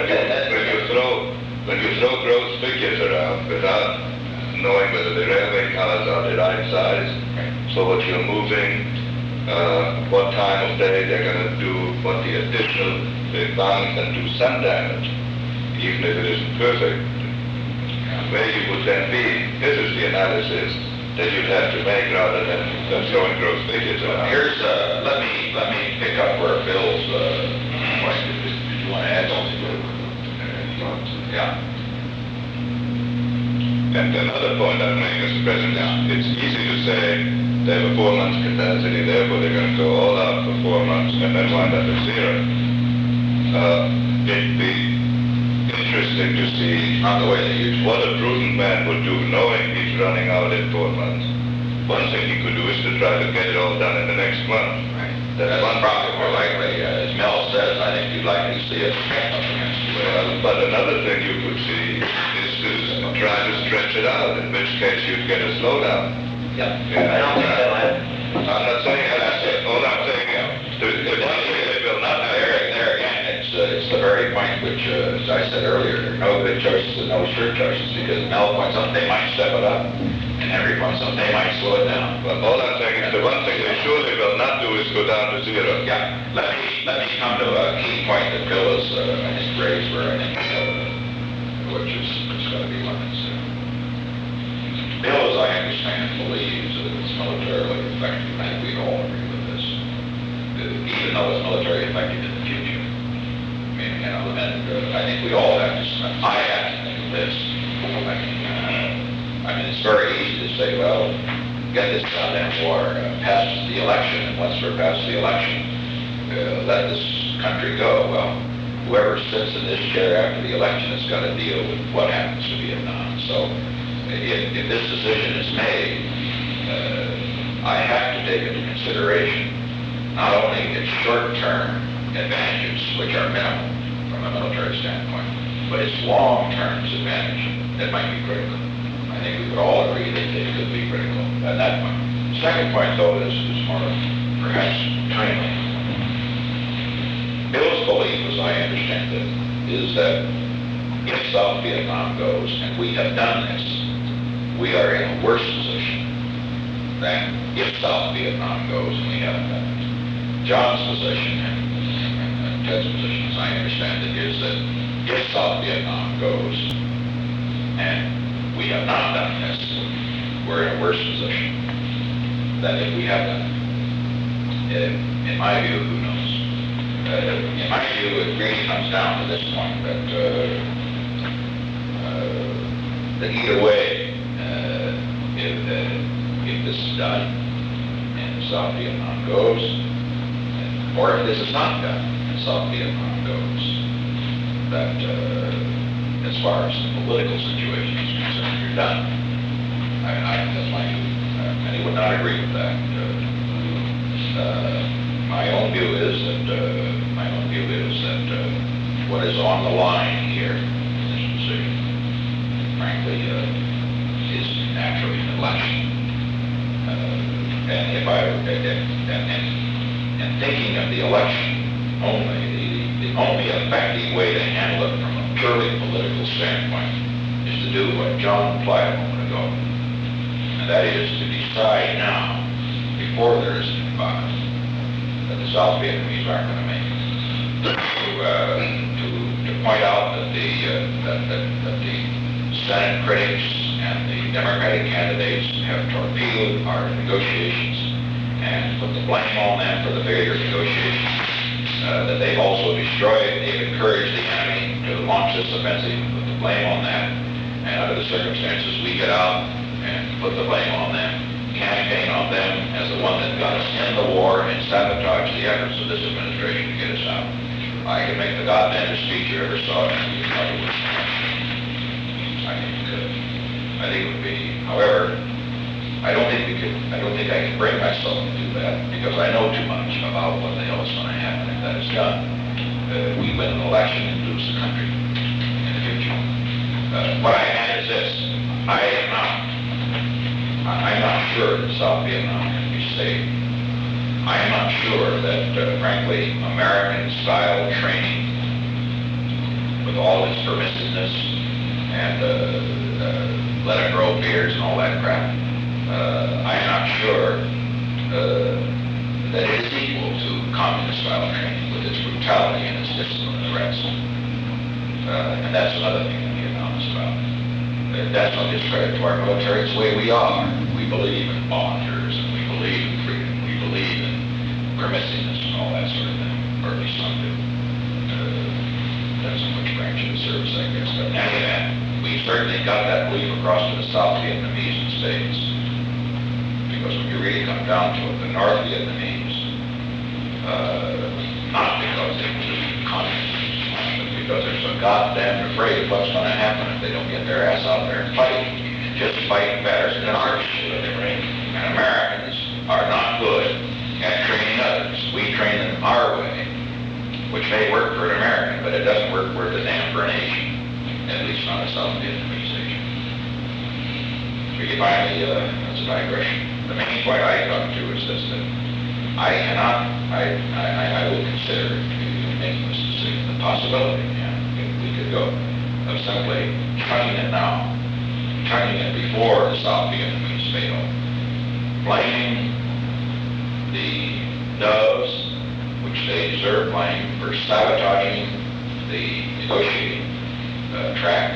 when you throw gross figures around without knowing whether the railway cars are the right size, so what you're moving, what time of day they're going to do, what the additional bound can do some damage, even if it isn't perfect. Where you would then be, this is the analysis that you'd have to make rather than throwing gross figures around. Here's, let me pick up where Bill's point. Did you want to add something to it? Yeah. And another point I'd make, Mr. President, it's easy to say they have a 4 months capacity, therefore they're going to go all out for 4 months and then wind up at zero. It'd be interesting to see Not the way they use what a prudent man would do knowing he's running out in 4 months. One thing he could do is to try to get it all done in the next month. That's probably more likely, as Mel says, I think you'd like to see it. But another thing you could see is to try to stretch it out, in which case you'd get a slowdown. I don't think they'll have. I'm not saying that's it. All I'm saying is, the one thing they will not have. There again, it's the very point which, as I said earlier, there are no good choices and no sure choices, because Mel points out they might step it up, and Henry points out they might slow it down. Well, all I'm saying is the one thing they surely will not do is go down to zero. Yeah, let me come to a key point that Bill has, I think, raised, where I think, which is going to be one that's, Bill, as I understand, believes that it's militarily effective. I think we all agree with this, even though it's military effective in the future. I mean, you know, and I think we all have to, I have to think of this. I mean, it's very easy to say, well, get this goddamn war, pass the election, and once we're past the election, let this country go. Well, whoever sits in this chair after the election has got to deal with what happens to Vietnam. So if this decision is made, I have to take into consideration not only its short-term advantages, which are minimal from a military standpoint, but its long-term advantage that might be critical. I think we would all agree that it could be critical at that point. Second point, though, is more perhaps timely. Bill's belief, as I understand it, is that if South Vietnam goes, and we have done this, we are in a worse position than if South Vietnam goes and we haven't done it. John's position and Ted's position, as I understand it, is that if South Vietnam goes and we have not done this, we're in a worse position than if we have done it. In my view, who knows? In my view, it really comes down to this point that either way, if this is done and South Vietnam goes, or if this is not done and South Vietnam goes, that as far as the political situation is concerned, you're done. That's my view. Many would not agree with that. My own view is that what is on the line here in this decision, frankly, is naturally an election. And thinking of the election only, the only effective way to handle it from a purely political standpoint is to do what John implied a moment ago, and that is to decide now, before there is an advice, that the South Vietnamese aren't going to make it. To point out that the Senate critics and the Democratic candidates have torpedoed our negotiations and put the blame on them for the failure of negotiations. That they've also destroyed, they've encouraged the enemy to launch this offensive, put the blame on that. And under the circumstances, we get out and put the blame on them, campaign on them as the one that got us in the war and sabotage the efforts of this administration to get us out. I could make the goddamnest speech you ever saw, and you probably wouldn't. I think you could. I think it would be, however, I don't think I can bring myself to do that because I know too much about what the hell is going to happen if that is done. We win an election and lose the country in the future. What I add is this: I'm not sure that South Vietnam can be saved. I am not sure that, frankly, American-style training, with all its permissiveness and let them grow beards and all that crap, I am not sure that it is equal to communist-style training with its brutality and its discipline and the rest. And that's another thing to be honest about. That's no discredit to our military. It's the way we are. We believe in volunteers, and we believe in freedom. We believe in permissiveness and all that sort of thing, or at least some do. Depends on which branch of the service, I guess. But in any event, we certainly got that belief across to the South Vietnamese and States. Because when you really come down to it, the North Vietnamese, not because they believe in communism, but because they're so goddamn afraid of what's going to happen if they don't get their ass out there and fight. Just fight better than ours. And Americans are not good at training others. We train them our way, which may work for an American, but it doesn't work worth a damn for an Asian, at least not a South Vietnamese Asian. We finally, that's a digression. The main point I come to is this: that I will consider making this decision, the possibility, if we could go, of simply cutting it now, cutting it before the South Vietnamese fail, blaming the doves, which they deserve blame, for sabotaging the negotiating track,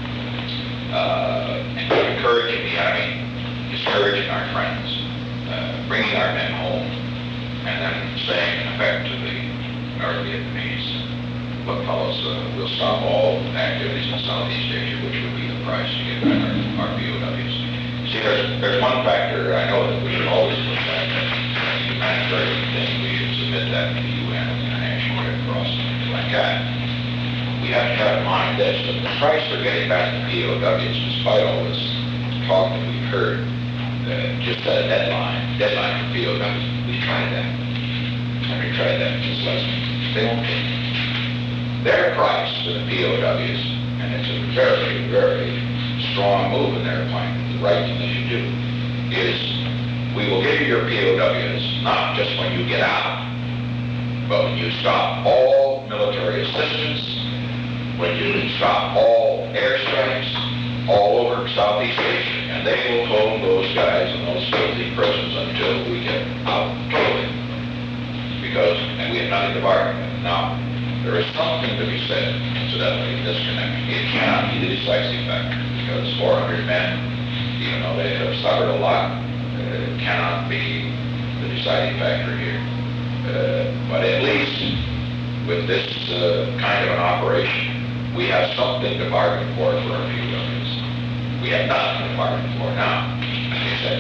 and encouraging the enemy, discouraging our friends, bringing our men home, and then saying, in effect, to the North Vietnamese, look, fellows, we'll stop all activities in Southeast Asia, which would be the price to get back our POWs. See, there's one factor I know that we should always look at, that humanitarian thing, we should submit that to the UN, the International Red Cross, and things like that. We have to have in mind this, that the price for getting back the POWs, despite all this talk that we've heard, just set a deadline for POWs. We tried that. And we tried that just last week. They won't take it. Their price for the POWs, and it's a very, very strong move in their point, the right thing they should do, is we will give you your POWs, not just when you get out, but when you stop all military assistance, when you stop all airstrikes all over Southeast Asia, and they will hold those guys in those filthy prisons until we get out totally. Because, and we have nothing to bargain with. Now, there is something to be said, incidentally, in this connection. It cannot be the decisive factor, because 400 men, even though they have suffered a lot, cannot be the deciding factor here. But at least with this kind of an operation, we have something to bargain for our POWs. We have nothing to bargain for now. Except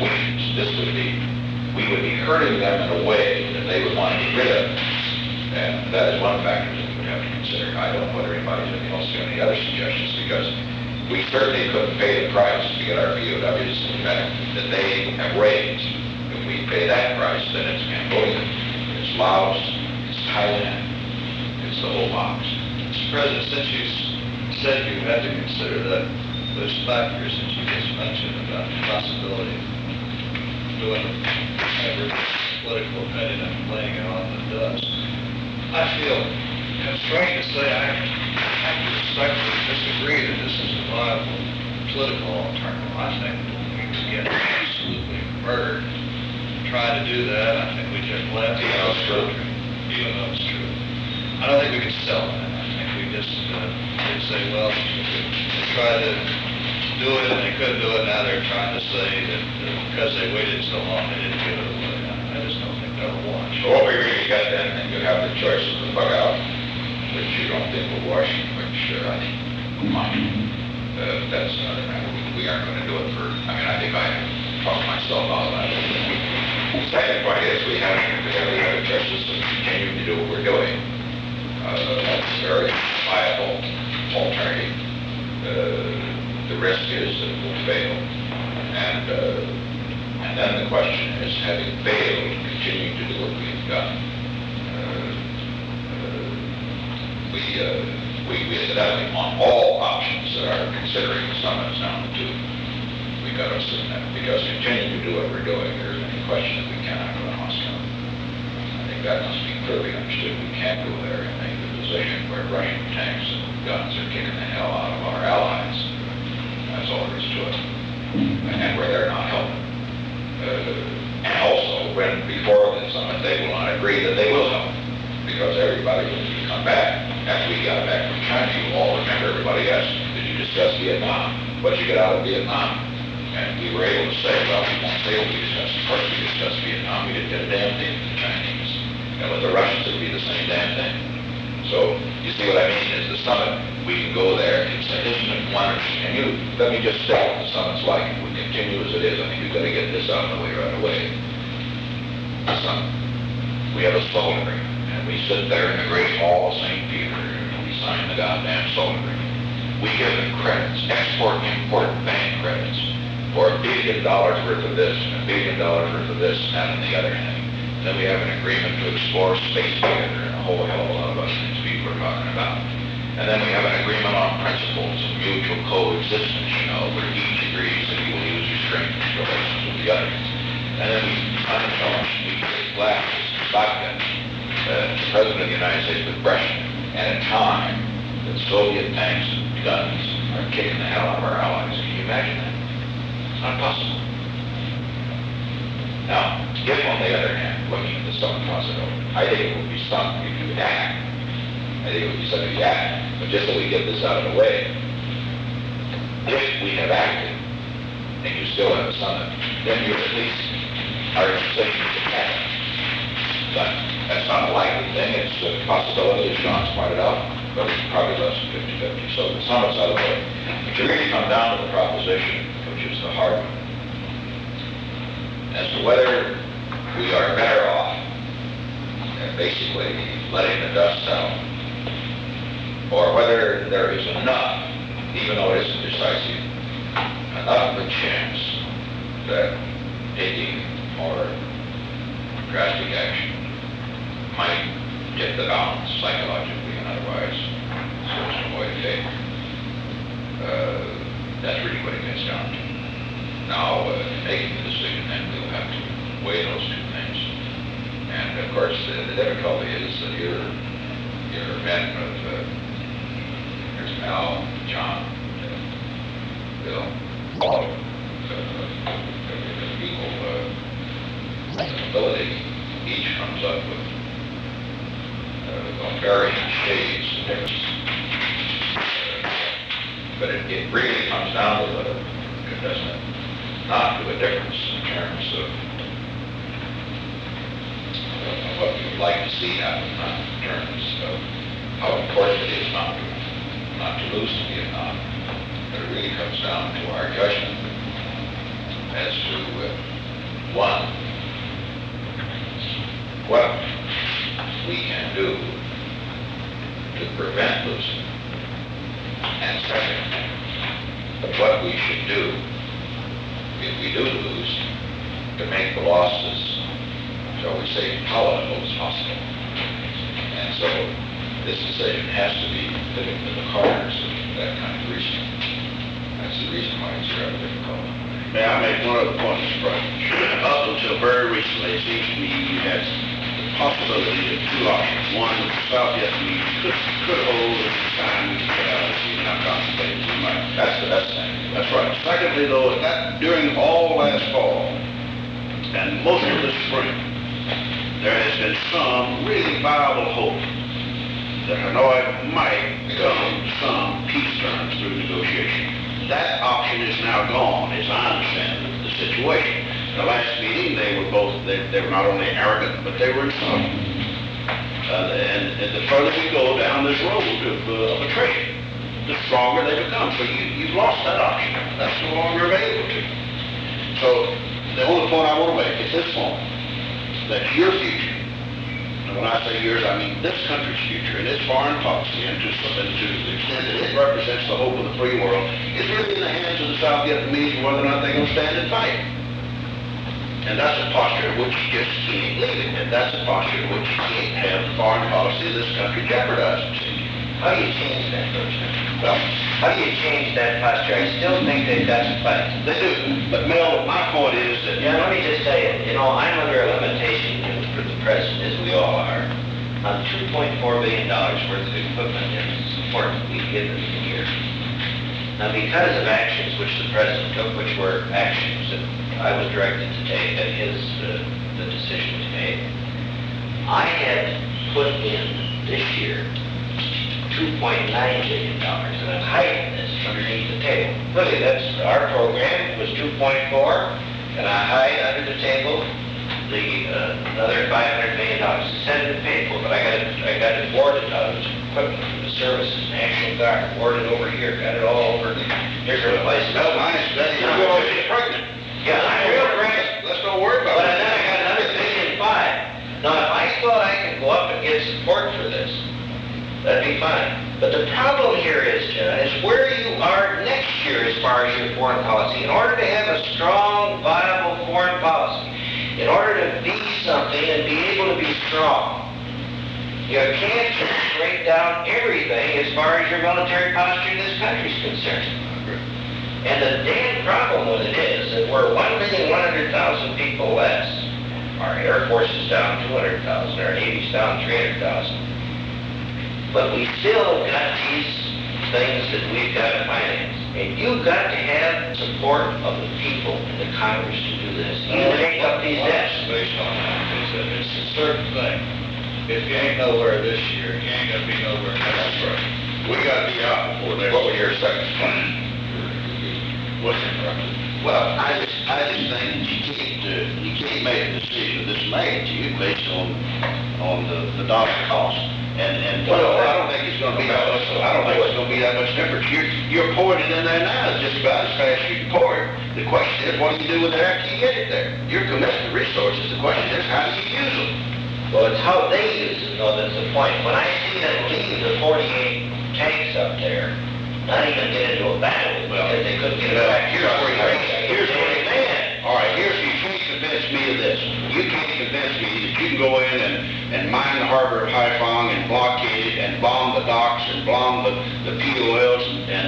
we would be hurting them in a way that they would want to get rid of. And that is one factor that we would have to consider. I don't know whether anybody's else got any other suggestions, because we certainly couldn't pay the price to get our POWs that they have raised. If we pay that price, then it's Cambodia, it's Laos, it's Thailand, it's the whole box. Mr. President, since you said you had to consider those factors that you just mentioned about the possibility of doing every political opinion and laying it on the dust, I feel constrained to say I have to respectfully disagree that this is a viable political alternative. I think we could get absolutely murdered trying to do that. I think we just left Even though it's true. Even though it's true. I don't think we could sell that. I think we just say, well, we try to do it, and they couldn't do it, now they're trying to say that because they waited so long, they didn't give it away. I just don't think that'll wash. So what we really got then you have the choice of the bug out, which you don't think will wash, which I think will mind. That's another matter. We aren't going to do it for, I mean, I think I talked myself out of it. The second point is we have a choice to continue to do what we're doing. That's a very viable alternative. The risk is that it will fail. And then the question is, having failed, continue to do what we've done. We evidently on all options that are considering the summits down to two. We got to assume that because continuing to do what we're doing, there isn't any question that we cannot go to Moscow. I think that must be clearly understood. We can't go there and make the position where Russian tanks and guns are kicking the hell out of our allies. That's all there is to it. And where they're not helping. And also, when before the summit, they will not agree that they will help. Because everybody will come back. After we got back from China, you all remember everybody asked, did you discuss Vietnam? What did you get out of Vietnam? And we were able to say, well, we won't say what we discussed. Of course we discussed Vietnam. We didn't get a damn thing from the Chinese. And with the Russians, it would be the same damn thing. So, you see what I mean? Is the summit, we can go there and say, isn't it wonderful? And let me just say what the summit's like. If we continue as it is, I think we've got to get this out of the way right away. The summit. We have a slow agreement. And we sit there in the great hall of St. Peter, and we sign the goddamn slow agreement. We give them credits, export-import bank credits, for $1 billion worth of this, and $1 billion worth of this, and that, and the other thing. Then we have an agreement to explore space together, and a whole hell of a lot of other things people are talking about. And then we have an agreement on principles of mutual coexistence, where each agrees that you will use your strength in relations with the other. And then we unfinish, we create glasses, vodka. The President of the United States with Russia at a time that Soviet tanks and guns are kicking the hell out of our allies. Can you imagine that? It's not possible. Now, if on the other hand, looking at the summit possibility, I think it would be something if you act. I think it would be something if you act. But just so we get this out of the way, if we have acted and you still have a summit, then you're at least our position to act. But that's not a likely thing. It's a possibility, as Sean's pointed out, but it's probably less than 50-50. So the summit's out of the way. But you really come down to the proposition, which is the hard one, as to whether we are better off at basically letting the dust settle, or whether there is enough, even though it isn't decisive, enough of a chance that taking more drastic action might get the balance psychologically and otherwise, so as to avoid fate. That's really what it gets down to. Now, making the decision, then we'll have to weigh those two things. And of course, the difficulty is that you're men of, there's Mel, John, Bill, all of equal ability. Each comes up with varying shades of difference. But it really comes down to doesn't it? Not to a difference in terms of what we would like to see happen, not in terms of how important it is not to lose in Vietnam. But it really comes down to our judgment as to one, what we can do to prevent losing, and second, what we should do if we do lose to make the losses, shall we say, palatable as possible. And so this decision has to be fitted to the corners of that kind of reasoning. That's the reason why it's rather difficult. May I make one other point, Mr. President? Up until very recently, it seems to me you had the possibility of two options. One, that the South Vietnamese could hold at the time we not contemplating too much. That's the best thing. That's right. Secondly, though, that during all last fall and most of this spring, there has been some really viable hope that Hanoi might come to some peace terms through negotiation. that option is now gone, as I understand the situation. The last meeting, they were not only arrogant, but they were insulting. And the further we go down this road of attrition, the stronger they become. So you've lost that option. That's no longer available to you. So the only point I want to make is this point, that your future, and when I say yours, I mean this country's future and its foreign policy, and to the extent that it represents the hope of the free world, is really in the hands of the South Vietnamese whether or not they're going to stand and fight. And that's a posture which you just can't leave it. And that's a posture which you can't have the foreign policy of this country jeopardized. How do you change that, Well, how do you change that posture? I still think they've got to fight. They do. But Mel, my point is that... Yeah, let me just say it. You know, I'm under a limitation for the president, as we all are, on $2.4 billion worth of equipment and support that we've given a year. Now, because of actions which the president took, which were actions that I was directed to take, that is the decision to make, I had put in this year $2.9 billion, and I'm hiding this underneath the table. Look, that's our program was 2.4, and I hide under the table the another $500 million. The Senate paid for, but I got it boarded out of equipment for the services, National Guard, boarded over here, got it all over different places. No, nice. You're going to get pregnant. Yeah, I'm real pregnant. Let's don't worry about But it. then I got another $1.5 billion. Now, if I thought I could go up and get support for this, that'd be fine. But the problem here is, John, is where you are next year as far as your foreign policy. In order to have a strong, viable foreign policy, in order to be something and be able to be strong, you can't just break down everything as far as your military posture in this country is concerned. And the damn problem with it is that we're 1,100,000 people less. Our Air Force is down 200,000, our Navy's down 300,000. But we still got these things that we've got to finance. And you've got to have support of the people in the Congress to do this. You take up these debts. Based on that, is that it's a certain thing. If you ain't nowhere this year, you ain't gonna be nowhere next year. We got to be out before next. What was your second point? Well, I just think that you can't make a decision that's made to you based on the dollar cost. And well, I don't think it's going to be that much. I don't think it's going to be that much difference. You're pouring it in there now. It's just about as fast as you can pour it. The question is, what do you do with it after you get it there? You're committing the resources. The question is, how do you use them? Well, it's how they use it, though, that's the point. When I see them leave the 48 tanks up there, not even get into a battle with them, because they couldn't get it back. Here's where you man. All right, you can't convince me of this. You can't convince me that you can go in and mine the harbor of Haiphong and blockade it and bomb the docks and bomb the POLs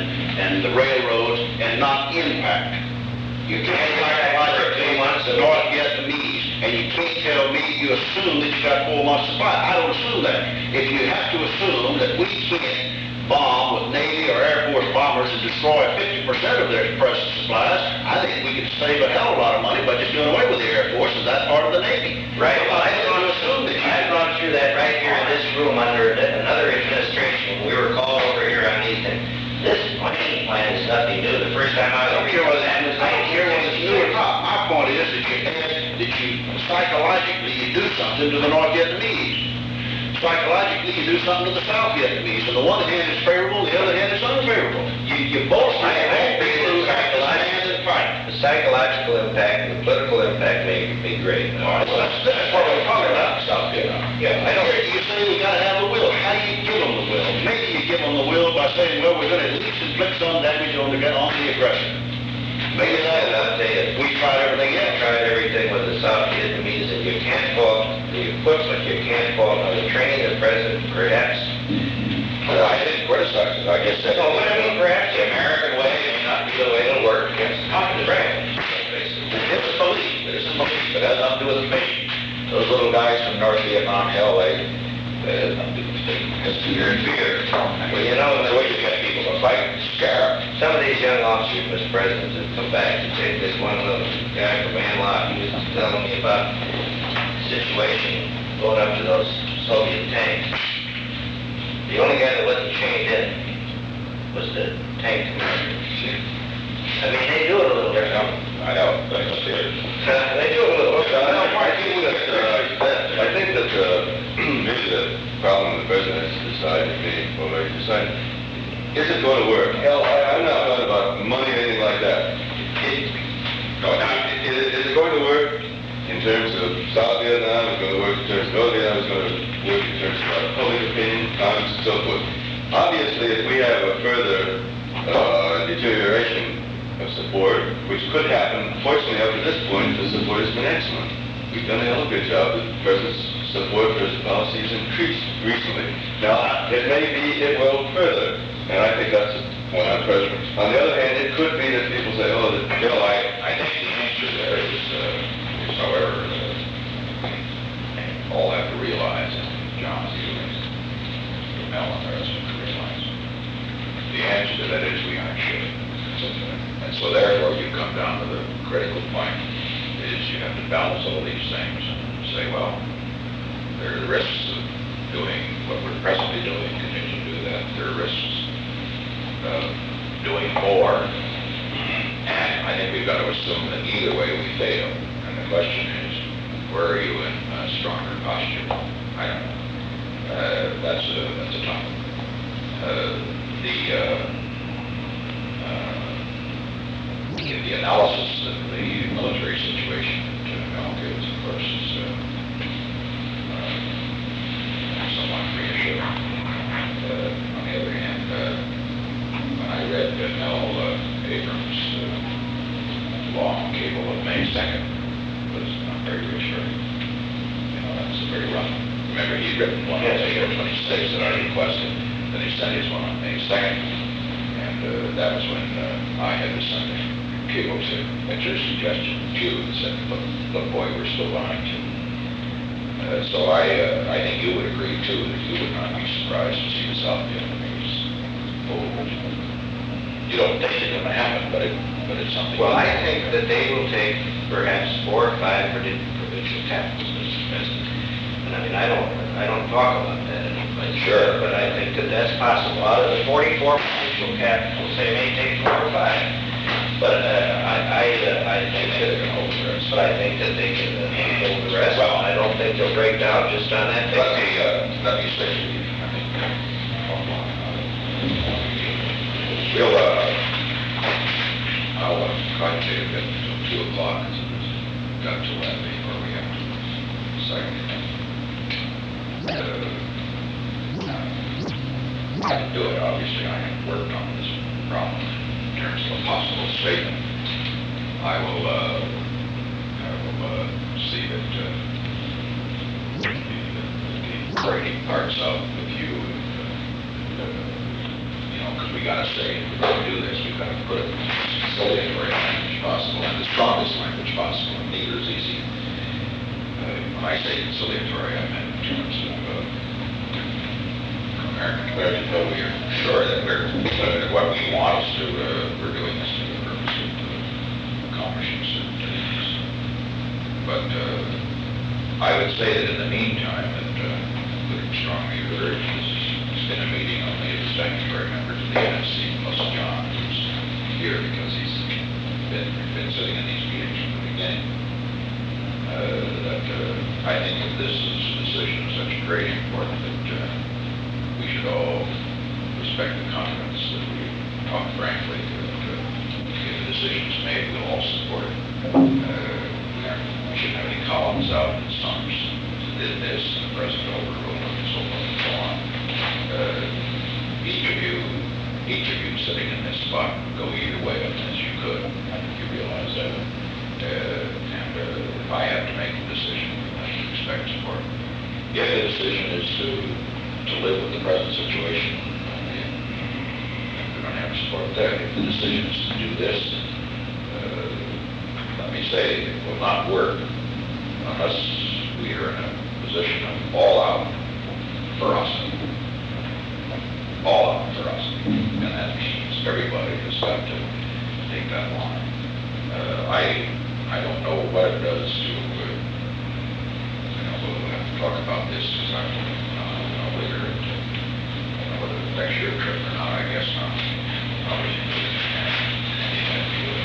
and the railroads and not impact. You can't like the North Vietnamese, and you can't tell me you assume that you got 4 months supply. I don't assume that. If you have to assume that we can't bomb with Navy or Air Force bombers and destroy 50% of their present supplies, I think we could save a hell of a lot of money by just doing away with the Air Force as that part of the Navy. Right. Well, I don't assume that I've gone through that right here in this room under another administration. We were called over here on these things. This mining plan is nothing new. The first time I was over here was I don't care whether it's new or not. My point is that you psychologically you do something to the North Vietnamese. Psychologically, you do something to the South Vietnamese. On the one hand, it's favorable. The other hand, it's unfavorable. You both have people who have to stand and fight. The psychological impact and the political impact may be great. All right, well, that's what we're talking about, South Vietnam. Yeah, I know. You say we got to have the will. How do you give them the will? Maybe you give them the will by saying, well, we're going to at least inflict some damage on the aggressor. Maybe that. I'll tell you, we tried everything else. Tried everything with the South Vietnamese, and you can't fault the equipment, you can't fault the training of the president, perhaps. Well, I didn't criticize it. I guess that... No, but I mean, perhaps the American way may not be the way it'll work against the communist. Right. It's a belief. It's a belief. It has nothing to do with the mission. Those little guys from North Vietnam, hell, they had nothing to do with the mission. It's fear and fear. Well, you know, the way you get people to fight and scare them. some of these young officers, Mr. President, have come back to take this one little guy from Manlock. He was telling me about the situation going up to those Soviet tanks. The only guy that wasn't chained in was the tank commander. I mean, they do it a little different. I know, but it's there. They do it a little different. I think that maybe the problem the president has decided, decided, is it going to work? Hell, I'm not talking about money or anything like that. Is it going to work in terms of South Vietnam? Is it going to work in terms of North Vietnam? Is it going to work in terms of public opinion, comments, and so forth? Obviously, if we have a further deterioration of support, which could happen, fortunately up to this point, the support has been excellent. We've done a hell of a good job. The president's support for his policy has increased recently. Now, it may be it will further, and I think that's one of the presidents. On the other hand, it could be that people say, oh, Bill, I think the answer there is however, all have to realize, and John's feelings, Mel and the rest of them realize, the answer to that is we aren't sure. And so therefore you come down to the critical point, is you have to balance all these things and say, well, there are the risks of doing what we're presently doing, continue to do that. There are risks of doing more. And I think we've got to assume that either way we fail. And the question is, where are you in a stronger posture? I don't know. That's a tough one. The analysis of the military situation that Mel gives, of course, is somewhat reassuring. On the other hand, when I read Mel Abrams' long cable of May 2nd, it was not very reassuring. You know, that's very rough. Remember, he'd written one on April 26th that I requested, then he sent his one on May 2nd, and that was when I had to send a cable to, at your suggestion, Q, and said, look, boy, we're still behind you. So I think you would agree, too, that you would not be surprised to see the South Vietnamese hold. You don't think it's going to happen, but it's something. Well, I think that they will take perhaps 4 or 5 provincial capitals, Mr. President. And I mean, I don't talk about that anyway. Sure. But I think that that's possible. Out of the 44 provincial capitals, they may take 4 or 5. But I think that they're going to hold the rest. But I think that they can hold the rest. Well, I don't think they'll break down just on that basis. Let me say to you, I think, we'll, I'll try to take a bit until 2 o'clock, so it's got to 11 before we have to second it. I can do it, obviously, I have worked on this problem in terms of a possible statement. I will see that the breaking parts out with you, you know, because we got to say, if we're going to do this, we've got to put it as conciliatory language possible, and the strongest language possible, and neither is easy. When I say conciliatory, I meant in terms of American American, but we are sure that what we want is to, we're doing this for the purpose of accomplishing certain things. But I would say that in the meantime, that would strongly urge, this has been a meeting only of the statutory members of the NSC, plus John, who's here because he's been sitting in these meetings from the beginning. That I think that this is a decision of such great importance that we should all respect the confidence that we talk frankly that if the decision is made, we'll all support it. We shouldn't have any columns out and Summers did this and the president overruled it and so forth and so on. Each of you sitting in this spot would go either way on this. You could. I think you realize that. And if I have to make a decision, I should expect support. If the decision is to live with the present situation, we're going to have to support that. If the decision is to do this, let me say, it will not work unless we are in a position of all out ferocity. All out ferocity. And that means everybody has got to take that line. I don't know what it does to, we'll have to talk about this because I don't know whether it affects your trip or not, I guess not. Probably anything to do with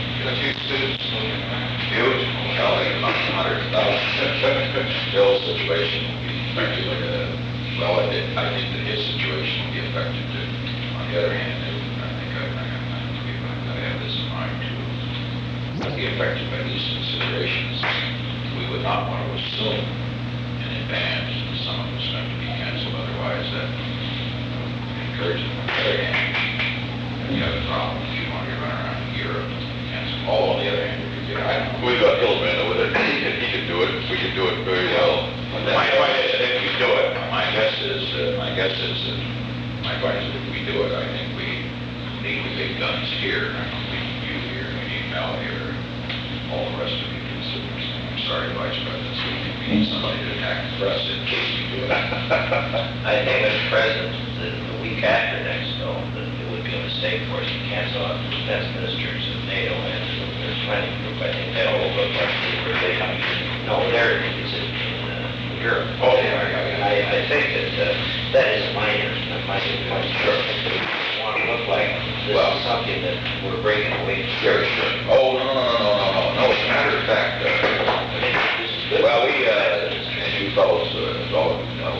students moving around. Huge, well, like hundreds of thousands. Bill's situation will be affected, well, I think that his situation will be affected too. On the other hand, I think I've got to have this in mind too. Be affected by these considerations. We would not want to assume in advance that some of it's going to be canceled, otherwise that encourages them. On the other hand, if you have a problem, if you want to run around Europe and cancel all, on the other hand, if you get, We've got Hillman over there, he can do it, we can do it very well. my point is, if we do it, my guess is that if we do it, I think we need the big guns here. I don't think you here, we need Mel here, all the rest of you consider. I'm sorry, Vice President, so we need somebody to attack the press in case we do it. I think, Mr. President, the week after next, though, that it would be a mistake for us to cancel out the defense ministers of NATO and their planning group. I think that will look like they have, no, there it is in Europe. Oh, yeah. I think that that is minor, sure. We want to look like this is something that we're breaking away from. Very sure. Oh, no, as a matter of fact, This is good. well, we, as you fellows, as all of you know,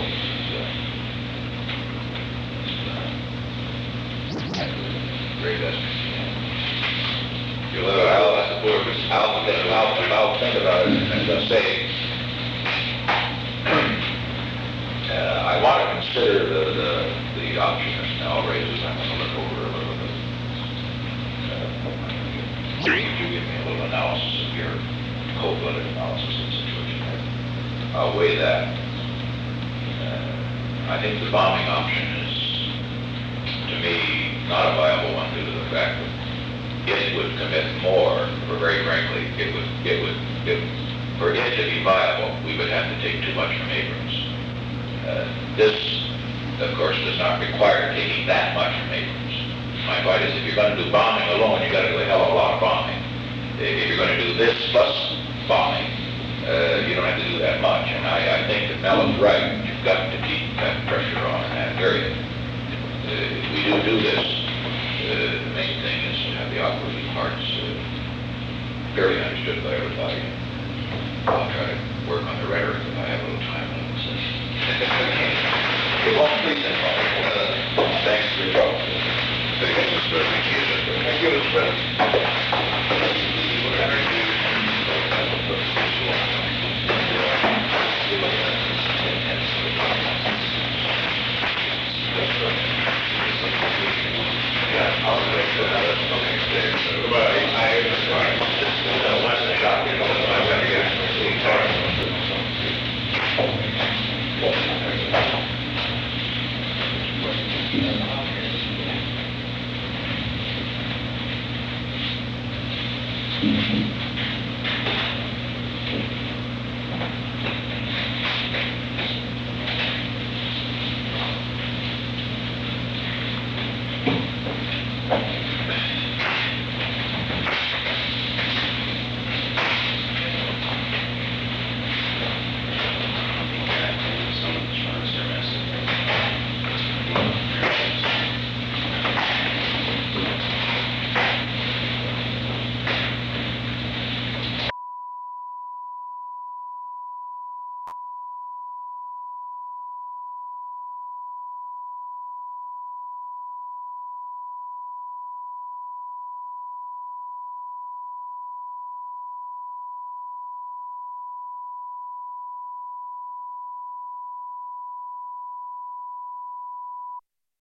great estimate. I'll think about it, and as I say, I want to consider the option that Mel raises. I'm going to look over a little bit. Could you give me a little analysis of your cold-blooded analysis of the situation? I'll weigh that. I think the bombing option is, to me, not a viable one due to the fact that it would commit more, or very frankly, for it to be viable, we would have to take too much from Abrams. This, of course, does not require taking that much from Abrams. My point is, if you're going to do bombing alone, you've got to do a hell of a lot of bombing. If you're going to do this plus bombing, you don't have to do that much. And I think that Mel is right. You've got to keep that pressure on in that area. If we do this, the main thing is to have the operating parts fairly understood by everybody. I'll try to work on the rhetoric if I have a little time left. It won't please anybody. Thanks for your trouble. Thank you, Mr. President. Thank you, Mr. President. Thank you.